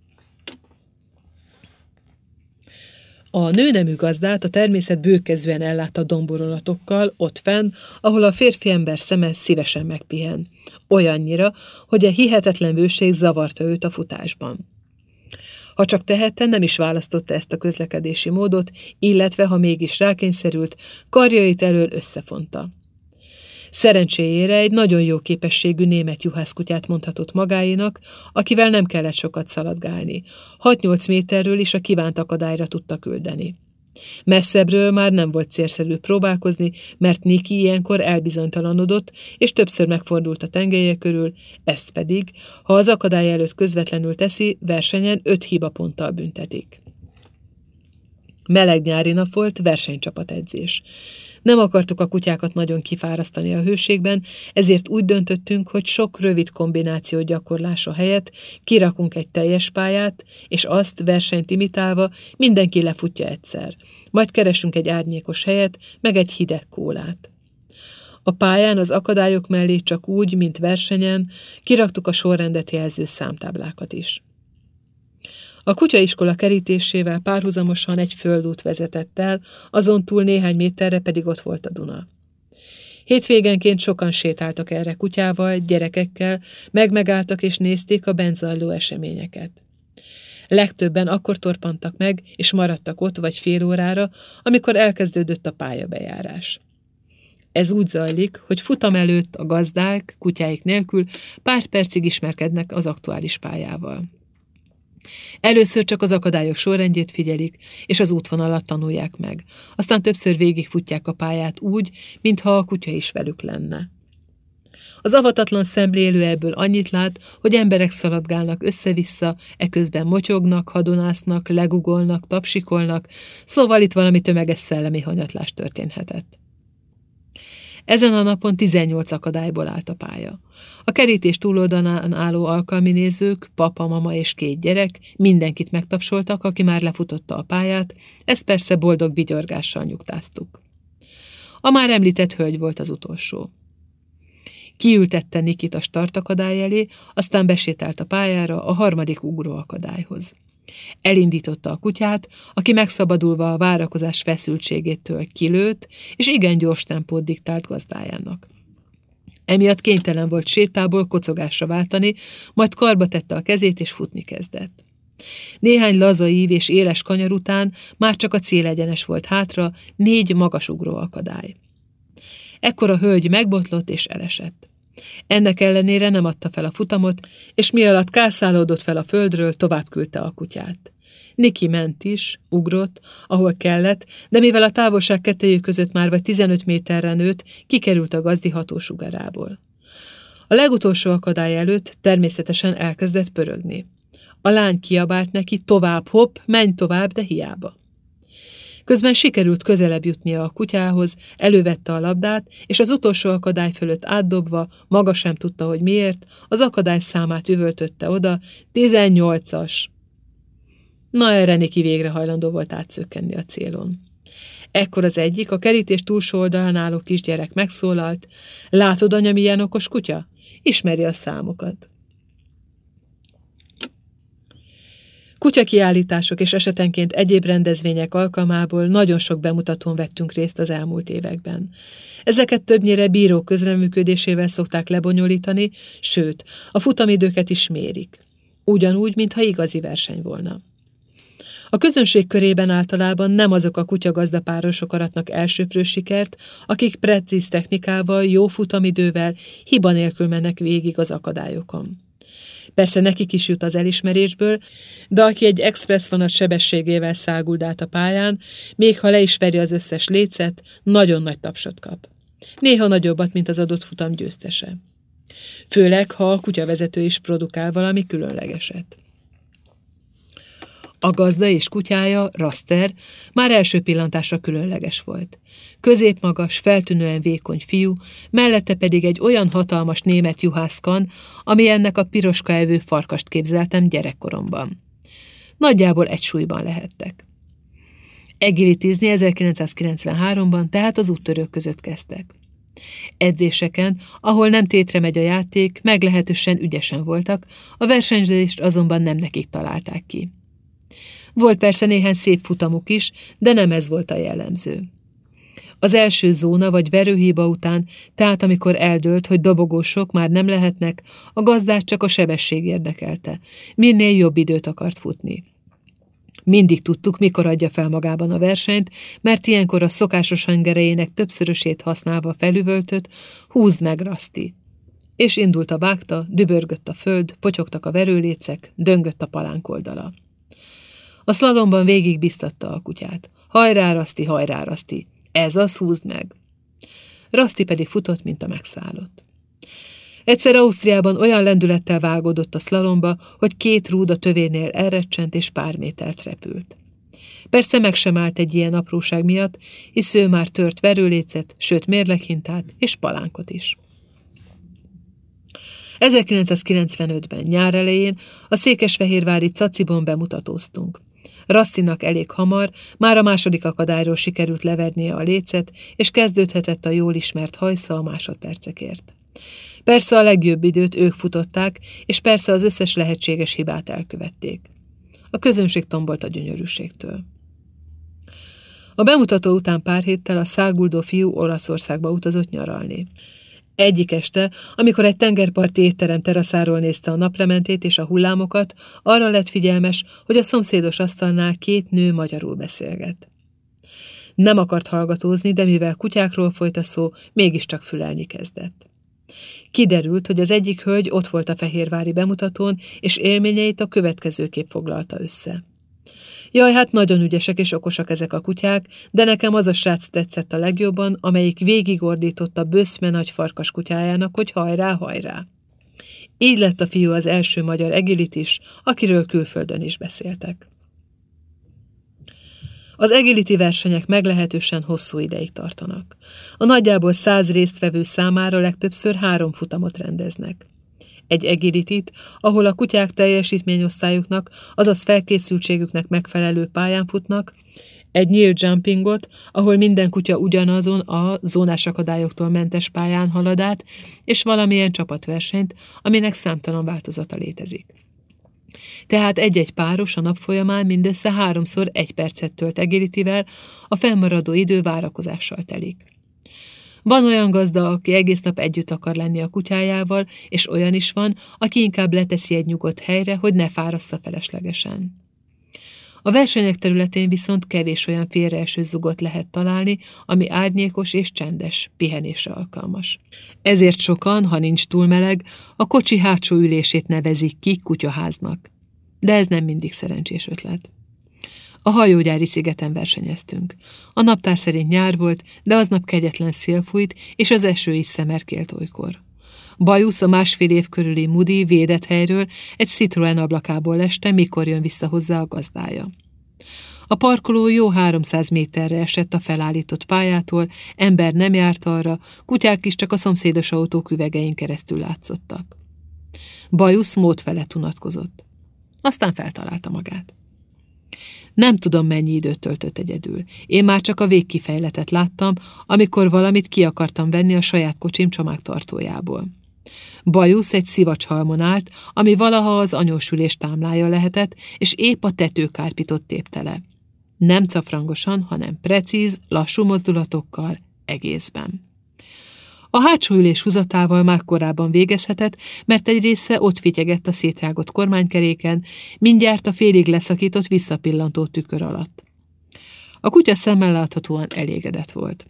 A nőnemű gazdát a természet bőkezűen ellátta domborolatokkal, ott fenn, ahol a férfi ember szeme szívesen megpihen. Olyannyira, hogy a hihetetlen bőség zavarta őt a futásban. Ha csak tehette, nem is választotta ezt a közlekedési módot, illetve, ha mégis rákényszerült, karjait elől összefonta. Szerencséjére egy nagyon jó képességű német juhászkutyát mondhatott magáénak, akivel nem kellett sokat szaladgálni. hat-nyolc méterről is a kívánt akadályra tudta küldeni. Messzebbről már nem volt célszerű próbálkozni, mert Niki ilyenkor elbizonytalanodott, és többször megfordult a tengelye körül, ezt pedig, ha az akadály előtt közvetlenül teszi, versenyen öt hibaponttal büntetik. Meleg nyári nap volt, versenycsapatedzés. Nem akartuk a kutyákat nagyon kifárasztani a hőségben, ezért úgy döntöttünk, hogy sok rövid kombináció gyakorlása helyett kirakunk egy teljes pályát, és azt versenyt imitálva mindenki lefutja egyszer. Majd keresünk egy árnyékos helyet, meg egy hideg kólát. A pályán az akadályok mellé csak úgy, mint versenyen, kiraktuk a sorrendet jelző számtáblákat is. A kutyaiskola kerítésével párhuzamosan egy földút vezetett el, azon túl néhány méterre pedig ott volt a Duna. Hétvégenként sokan sétáltak erre kutyával, gyerekekkel, meg-megálltak és nézték a bent zajló eseményeket. Legtöbben akkor torpantak meg, és maradtak ott vagy fél órára, amikor elkezdődött a pályabejárás. Ez úgy zajlik, hogy futam előtt a gazdák, kutyáik nélkül pár percig ismerkednek az aktuális pályával. Először csak az akadályok sorrendjét figyelik, és az útvonalat tanulják meg. Aztán többször végigfutják a pályát úgy, mintha a kutya is velük lenne. Az avatatlan szemlélő ebből annyit lát, hogy emberek szaladgálnak össze-vissza, eközben motyognak, hadonásznak, legugolnak, tapsikolnak, szóval itt valami tömeges szellemi hanyatlás történhetett. Ezen a napon tizennyolc akadályból állt a pálya. A kerítés túloldalán álló alkalmi nézők, papa, mama és két gyerek mindenkit megtapsoltak, aki már lefutotta a pályát, ezt persze boldog vigyorgással nyugtáztuk. A már említett hölgy volt az utolsó. Kiültette Nikit a startakadály elé, aztán besétált a pályára a harmadik ugróakadályhoz. Elindította a kutyát, aki megszabadulva a várakozás feszültségétől kilőtt, és igen gyors tempót diktált gazdájának. Emiatt kénytelen volt sétából kocogásra váltani, majd karba tette a kezét és futni kezdett. Néhány laza ív és éles kanyar után már csak a célegyenes volt hátra, négy magasugró akadály. Ekkor a hölgy megbotlott és elesett. Ennek ellenére nem adta fel a futamot, és mi alatt kászálódott fel a földről, tovább küldte a kutyát. Niki ment is, ugrott, ahol kellett, de mivel a távolság kettőjük között már vagy tizenöt méterre nőtt, kikerült a gazdi hatósugarából. A legutolsó akadály előtt természetesen elkezdett pörögni. A lány kiabált neki, tovább, hopp, menj tovább, de hiába. Közben sikerült közelebb jutnia a kutyához, elővette a labdát, és az utolsó akadály fölött átdobva, maga sem tudta, hogy miért, az akadály számát üvöltötte oda, tizennyolcas. Na, erre Niki végre hajlandó volt átszökkenni a célon. Ekkor az egyik, a kerítés túlsó oldalán álló kisgyerek megszólalt, látod, anya, milyen okos kutya? Ismeri a számokat. Kutyakiállítások és esetenként egyéb rendezvények alkalmából nagyon sok bemutatón vettünk részt az elmúlt években. Ezeket többnyire bírók közreműködésével szokták lebonyolítani, sőt, a futamidőket is mérik. Ugyanúgy, mintha igazi verseny volna. A közönség körében általában nem azok a kutyagazdapárosok aratnak elsöprő sikert, akik precíz technikával, jó futamidővel, hiba nélkül mennek végig az akadályokon. Persze nekik is jut az elismerésből, de aki egy express vonat sebességével száguldált a pályán, még ha le is veri az összes lécet, nagyon nagy tapsot kap. Néha nagyobbat, mint az adott futam győztese. Főleg, ha a kutyavezető is produkál valami különlegeset. A gazda és kutyája, Raster, már első pillantásra különleges volt. Középmagas, feltűnően vékony fiú, mellette pedig egy olyan hatalmas német juhászkan, ami ennek a piroska evő farkast képzeltem gyerekkoromban. Nagyjából egy súlyban lehettek. Egilitizni ezerkilencszázkilencvenháromban, tehát az úttörők között kezdtek. Edzéseken, ahol nem tétre megy a játék, meglehetősen ügyesen voltak, a versenyzést azonban nem nekik találták ki. Volt persze néhány szép futamuk is, de nem ez volt a jellemző. Az első zóna vagy verőhiba után, tehát amikor eldőlt, hogy dobogósok már nem lehetnek, a gazdát csak a sebesség érdekelte. Minél jobb időt akart futni. Mindig tudtuk, mikor adja fel magában a versenyt, mert ilyenkor a szokásos hangerejének többszörösét használva felüvöltött, húzd meg, Raszti! És indult a vágta, dübörgött a föld, potyogtak a verőlécek, döngött a palánk oldala. A szlalomban végig biztatta a kutyát. Hajrá, Raszti, hajrá, Raszti! Ez az, húzd meg! Raszti pedig futott, mint a megszállott. Egyszer Ausztriában olyan lendülettel vágódott a szlalomba, hogy két rúd a tövénél elrecsent és pár métert repült. Persze meg sem állt egy ilyen apróság miatt, hisz ő már tört verőlécet, sőt mérleghintát és palánkot is. ezerkilencszázkilencvenötben nyár elején a székesfehérvári Caciban bemutatóztunk. Rasszinak elég hamar, már a második akadályról sikerült levernie a lécet, és kezdődhetett a jól ismert hajsza a másodpercekért. Persze a legjobb időt ők futották, és persze az összes lehetséges hibát elkövették. A közönség tombolt a gyönyörűségtől. A bemutató után pár héttel a száguldó fiú Olaszországba utazott nyaralni. Egyik este, amikor egy tengerparti étterem teraszáról nézte a naplementét és a hullámokat, arra lett figyelmes, hogy a szomszédos asztalnál két nő magyarul beszélget. Nem akart hallgatózni, de mivel kutyákról folyt a szó, mégiscsak fülelni kezdett. Kiderült, hogy az egyik hölgy ott volt a fehérvári bemutatón, és élményeit a következőképp foglalta össze. Jaj, hát nagyon ügyesek és okosak ezek a kutyák, de nekem az a srác tetszett a legjobban, amelyik végigordította Böszme nagy farkas kutyájának, hogy hajrá, hajrá. Így lett a fiú az első magyar agilitis, akiről külföldön is beszéltek. Az agility versenyek meglehetősen hosszú ideig tartanak. A nagyjából száz résztvevő számára legtöbbször három futamot rendeznek. Egy agilityt, ahol a kutyák teljesítményosztályuknak, azaz felkészültségüknek megfelelő pályán futnak, egy nyílt jumpingot, ahol minden kutya ugyanazon a zónás akadályoktól mentes pályán halad át, és valamilyen csapatversenyt, aminek számtalan változata létezik. Tehát egy-egy páros a nap folyamán mindössze háromszor egy percet tölt agilityvel, a fennmaradó idő várakozással telik. Van olyan gazda, aki egész nap együtt akar lenni a kutyájával, és olyan is van, aki inkább leteszi egy nyugodt helyre, hogy ne fárassza feleslegesen. A versenyek területén viszont kevés olyan félreeső zugot lehet találni, ami árnyékos és csendes, pihenésre alkalmas. Ezért sokan, ha nincs túl meleg, a kocsi hátsó ülését nevezik ki kutyaháznak. De ez nem mindig szerencsés ötlet. A hajógyári szigeten versenyeztünk. A naptár szerint nyár volt, de aznap kegyetlen szél fújt, és az eső is szemerkélt olykor. Bajusz a másfél év körüli Moody védett helyről egy Citroen ablakából leste, mikor jön vissza hozzá a gazdája. A parkoló jó háromszáz méterre esett a felállított pályától, ember nem járt arra, kutyák is csak a szomszédos autók üvegein keresztül látszottak. Bajusz mód felett unatkozott. Aztán feltalálta magát. Nem tudom, mennyi időt töltött egyedül. Én már csak a végkifejletet láttam, amikor valamit ki akartam venni a saját kocsim csomagtartójából. Bajusz egy szivacshalmon állt, ami valaha az anyósülés támlája lehetett, és épp a tetőkárpitot tépte le. Nem cafrangosan, hanem precíz, lassú mozdulatokkal, egészben. A hátsó ülés húzatával már korábban végezhetett, mert egy része ott fityegett a szétrágott kormánykeréken, mindjárt a félig leszakított visszapillantó tükör alatt. A kutya szemmel láthatóan elégedett volt.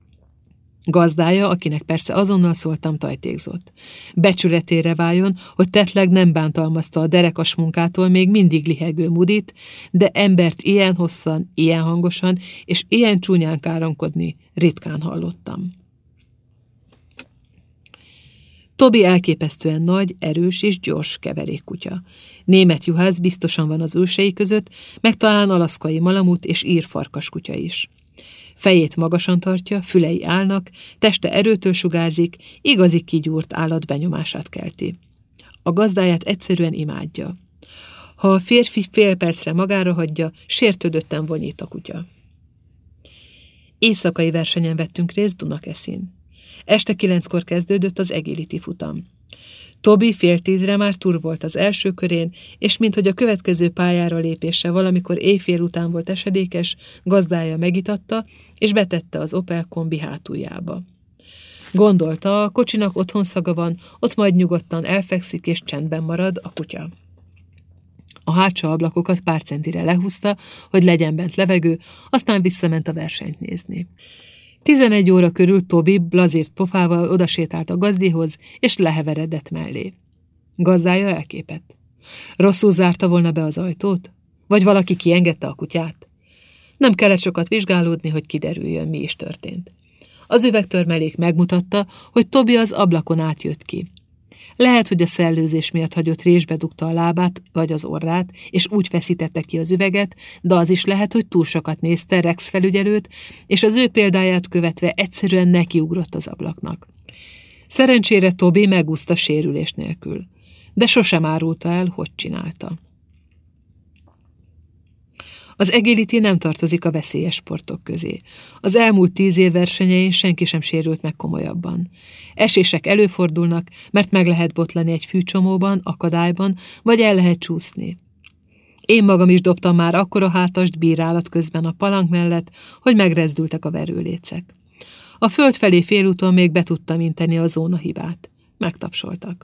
Gazdája, akinek persze azonnal szóltam, tajtékzott. Becsületére váljon, hogy tettleg nem bántalmazta a derekas munkától még mindig lihegő Moodyt, de embert ilyen hosszan, ilyen hangosan és ilyen csúnyán káromkodni ritkán hallottam. Tobi elképesztően nagy, erős és gyors keverékkutya. Német juhász biztosan van az ősei között, meg talán alaszkai malamut és ír farkaskutya is. Fejét magasan tartja, fülei állnak, teste erőtől sugárzik, igazi kigyúrt állat benyomását kelti. A gazdáját egyszerűen imádja. Ha a férfi fél percre magára hagyja, sértődötten vonyít a kutya. Éjszakai versenyen vettünk részt Dunakeszin. Este kilenckor kezdődött az agility futam. Tobi fél tízre már túr volt az első körén, és minthogy a következő pályára lépése valamikor éjfél után volt esedékes, gazdája megitatta, és betette az Opel kombi hátuljába. Gondolta, a kocsinak otthon szaga van, ott majd nyugodtan elfekszik, és csendben marad a kutya. A hátsó ablakokat pár centire lehúzta, hogy legyen bent levegő, aztán visszament a versenyt nézni. Tizenegy óra körül Tobi blazírt pofával odasétált a gazdihoz, és leheveredett mellé. Gazdája elképett. Rosszul zárta volna be az ajtót? Vagy valaki kiengedte a kutyát? Nem kellett sokat vizsgálódni, hogy kiderüljön, mi is történt. Az üvegtörmelék megmutatta, hogy Tobi az ablakon átjött ki. Lehet, hogy a szellőzés miatt hagyott résbe dugta a lábát vagy az orrát, és úgy feszítette ki az üveget, de az is lehet, hogy túl sokat nézte Rex felügyelőt, és az ő példáját követve egyszerűen nekiugrott az ablaknak. Szerencsére Toby megúszta sérülés nélkül, de sosem árulta el, hogy csinálta. Az agility nem tartozik a veszélyes sportok közé. Az elmúlt tíz év versenyein senki sem sérült meg komolyabban. Esések előfordulnak, mert meg lehet botlani egy fűcsomóban, akadályban, vagy el lehet csúszni. Én magam is dobtam már akkora hátast bírálat közben a palank mellett, hogy megrezdültek a verőlécek. A föld felé félúton még be tudtam inteni a zónahibát. Megtapsoltak.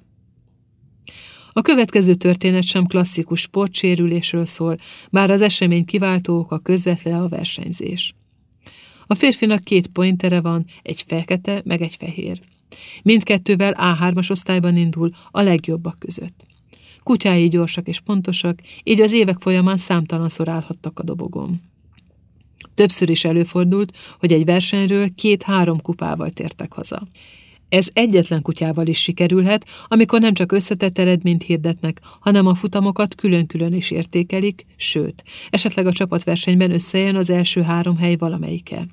A következő történet sem klasszikus sportsérülésről szól, bár az esemény kiváltó oka közvetve a versenyzés. A férfinak két pointere van, egy fekete, meg egy fehér. Mindkettővel á hármas osztályban indul a legjobbak között. Kutyái gyorsak és pontosak, így az évek folyamán számtalanszor állhattak a dobogón. Többször is előfordult, hogy egy versenyről két-három kupával tértek haza. Ez egyetlen kutyával is sikerülhet, amikor nem csak összetett eredményt hirdetnek, hanem a futamokat külön-külön is értékelik, sőt, esetleg a csapatversenyben összejön az első három hely valamelyike.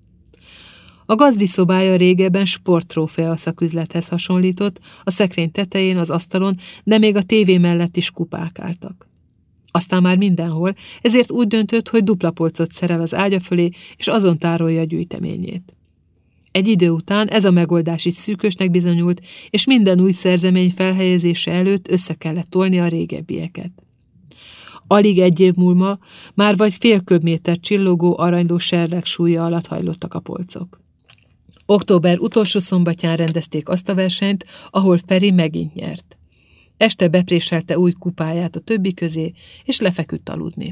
A gazdi szobája régebben sporttrófea szaküzlethez hasonlított, a szekrény tetején, az asztalon, de még a tévé mellett is kupák álltak. Aztán már mindenhol, ezért úgy döntött, hogy dupla polcot szerel az ágya fölé, és azon tárolja a gyűjteményét. Egy idő után ez a megoldás így szűkösnek bizonyult, és minden új szerzemény felhelyezése előtt össze kellett tolni a régebbieket. Alig egy év múlva már vagy fél köbméter csillogó aranyló serleg súlya alatt hajlottak a polcok. Október utolsó szombatján rendezték azt a versenyt, ahol Feri megint nyert. Este bepréselte új kupáját a többi közé, és lefeküdt aludni.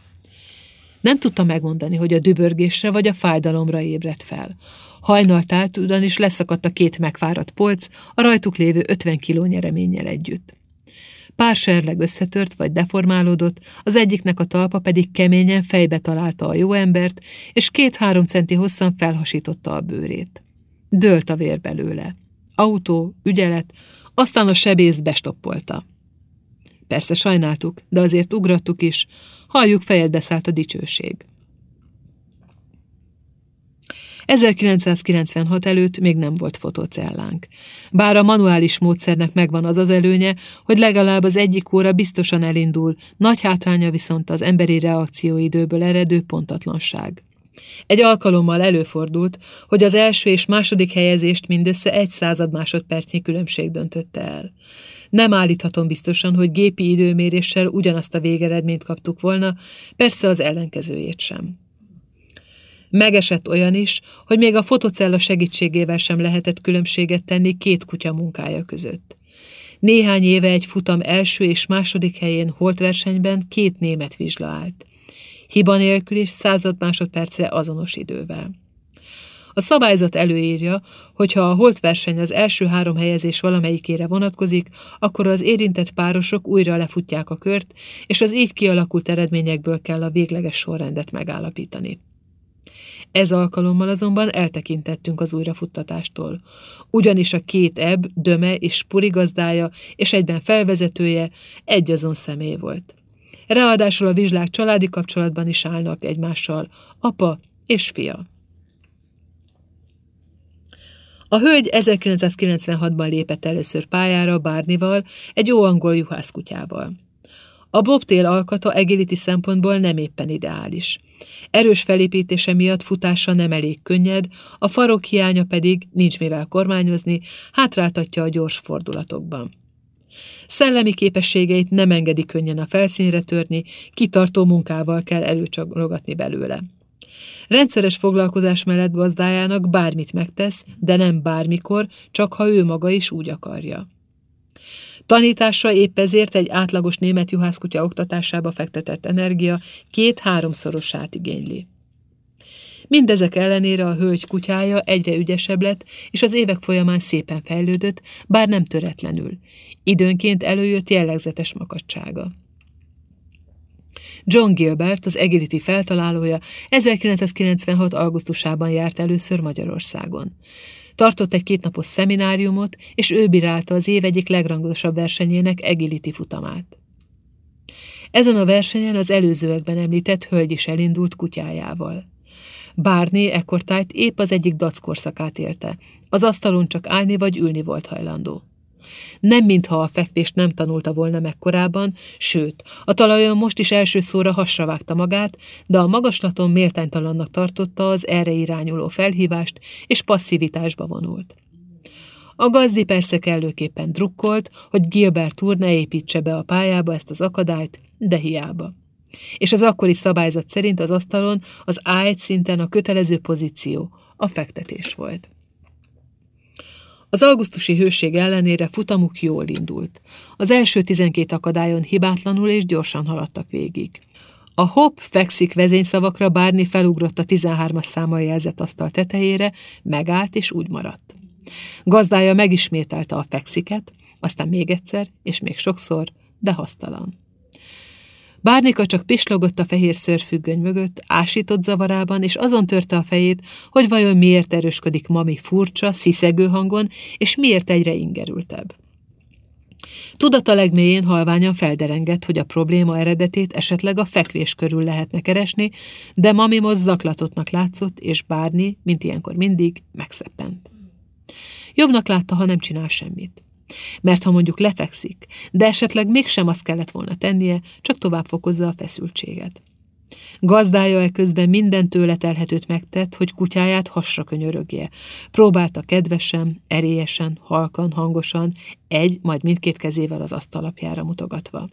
Nem tudta megmondani, hogy a dübörgésre vagy a fájdalomra ébredt fel. Hajnalt állt, ugyanis leszakadt a két megfáradt polc, a rajtuk lévő ötven kiló nyereménnyel együtt. Pár serleg összetört vagy deformálódott, az egyiknek a talpa pedig keményen fejbe találta a jó embert, és két-három centi hosszan felhasította a bőrét. Dőlt a vér belőle. Autó, ügyelet, aztán a sebészt bestoppolta. Persze sajnáltuk, de azért ugrattuk is, halljuk fejedbe szállt a dicsőség. ezerkilencszázkilencvenhat előtt még nem volt fotocellánk. Bár a manuális módszernek megvan az az előnye, hogy legalább az egyik óra biztosan elindul, nagy hátránya viszont az emberi reakcióidőből eredő pontatlanság. Egy alkalommal előfordult, hogy az első és második helyezést mindössze egy század másodpercnyi különbség döntötte el. Nem állíthatom biztosan, hogy gépi időméréssel ugyanazt a végeredményt kaptuk volna, persze az ellenkezőjét sem. Megesett olyan is, hogy még a fotocella segítségével sem lehetett különbséget tenni két kutya munkája között. Néhány éve egy futam első és második helyén holtversenyben két német vizsla állt. Hiba nélkül is század másodpercre azonos idővel. A szabályzat előírja, hogy ha a holtverseny az első három helyezés valamelyikére vonatkozik, akkor az érintett párosok újra lefutják a kört, és az így kialakult eredményekből kell a végleges sorrendet megállapítani. Ez alkalommal azonban eltekintettünk az újrafuttatástól. Ugyanis a két ebb, Döme és Spuri gazdája és egyben felvezetője egyazon személy volt. Ráadásul a vizslák családi kapcsolatban is állnak egymással, apa és fia. A hölgy ezerkilencszázkilencvenhatban lépett először pályára Barneyval, egy jó angol juhászkutyával. A bobtail alkata agility szempontból nem éppen ideális. Erős felépítése miatt futása nem elég könnyed, a farok hiánya pedig, nincs mivel kormányozni, hátráltatja a gyors fordulatokban. Szellemi képességeit nem engedi könnyen a felszínre törni, kitartó munkával kell előcsalogatni belőle. Rendszeres foglalkozás mellett gazdájának bármit megtesz, de nem bármikor, csak ha ő maga is úgy akarja. Tanításra épp ezért egy átlagos német juhászkutya oktatásába fektetett energia két-háromszorosát igényli. Mindezek ellenére a hölgy kutyája egyre ügyesebb lett, és az évek folyamán szépen fejlődött, bár nem töretlenül. Időnként előjött jellegzetes makacsága. John Gilbert, az agility feltalálója, ezerkilencszázkilencvenhat augusztusában járt először Magyarországon. Tartott egy kétnapos szemináriumot, és ő bírálta az év egyik legrangosabb versenyének agility futamát. Ezen a versenyen az előzőekben említett hölgy is elindult kutyájával. Barney ekkortájt épp az egyik dac korszakát élte, az asztalon csak állni vagy ülni volt hajlandó. Nem mintha a fekvést nem tanulta volna meg korábban, sőt, a talajon most is első szóra hasra vágta magát, de a magaslaton méltánytalannak tartotta az erre irányuló felhívást, és passzivitásba vonult. A gazdi persze kellőképpen drukkolt, hogy Gilbert úr ne építse be a pályába ezt az akadályt, de hiába. És az akkori szabályzat szerint az asztalon az á egy szinten a kötelező pozíció, a fektetés volt. Az augusztusi hőség ellenére futamuk jól indult. Az első tizenkét akadályon hibátlanul és gyorsan haladtak végig. A hopp, fekszik vezényszavakra Barney felugrott a tizenhármas számmal jelzett asztal tetejére, megállt és úgy maradt. Gazdája megismételte a feksziket, aztán még egyszer, és még sokszor, de hasztalan. Barneyka csak pislogott a fehér szőrfüggöny mögött, ásított zavarában, és azon törte a fejét, hogy vajon miért erősködik Mami furcsa, sziszegő hangon, és miért egyre ingerültebb. Tudata legmélyén halványan felderengett, hogy a probléma eredetét esetleg a fekvés körül lehetne keresni, de Mami most zaklatottnak látszott, és Barney, mint ilyenkor mindig, megszeppent. Jobbnak látta, ha nem csinál semmit. Mert ha mondjuk lefekszik, de esetleg mégsem azt kellett volna tennie, csak tovább fokozza a feszültséget. Gazdája eközben minden tőle telhetőt megtett, hogy kutyáját hasra könyörögje. Próbálta kedvesen, erélyesen, halkan, hangosan, egy, majd mindkét kezével az asztalapjára mutogatva.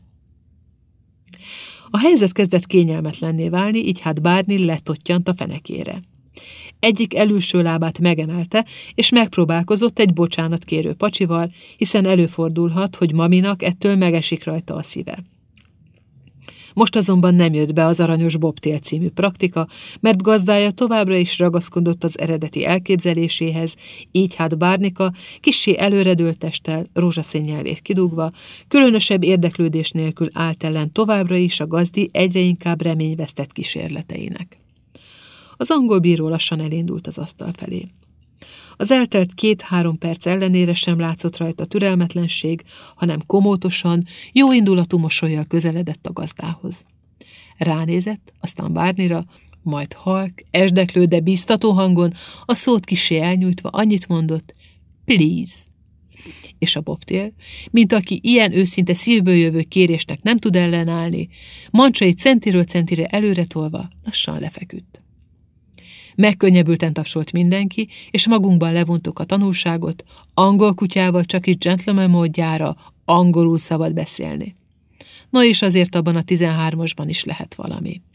A helyzet kezdett kényelmetlenné válni, így hát Barney letottyant a fenekére. Egyik elülső lábát megemelte, és megpróbálkozott egy bocsánatkérő pacsival, hiszen előfordulhat, hogy Maminak ettől megesik rajta a szíve. Most azonban nem jött be az Aranyos Bobtail című praktika, mert gazdája továbbra is ragaszkodott az eredeti elképzeléséhez, így hát Barneyka kissé előredőlt testtel, rózsaszín nyelvét kidugva, különösebb érdeklődés nélkül állt ellen továbbra is a gazdi egyre inkább reményvesztett kísérleteinek. Az angol bíró lassan elindult az asztal felé. Az eltelt két-három perc ellenére sem látszott rajta türelmetlenség, hanem komótosan, jóindulatú mosollyal közeledett a gazdához. Ránézett, aztán Barneyra, majd halk, esdeklő, de bíztató hangon, a szót kissé elnyújtva annyit mondott, please. És a Bobtail, mint aki ilyen őszinte szívből jövő kérésnek nem tud ellenállni, mancsait centiről centire előre tolva lassan lefeküdt. Megkönnyebbülten tapsolt mindenki, és magunkban levontuk a tanulságot, angol kutyával csak is gentleman módjára angolul szabad beszélni. No és azért abban a tizenhármasban is lehet valami.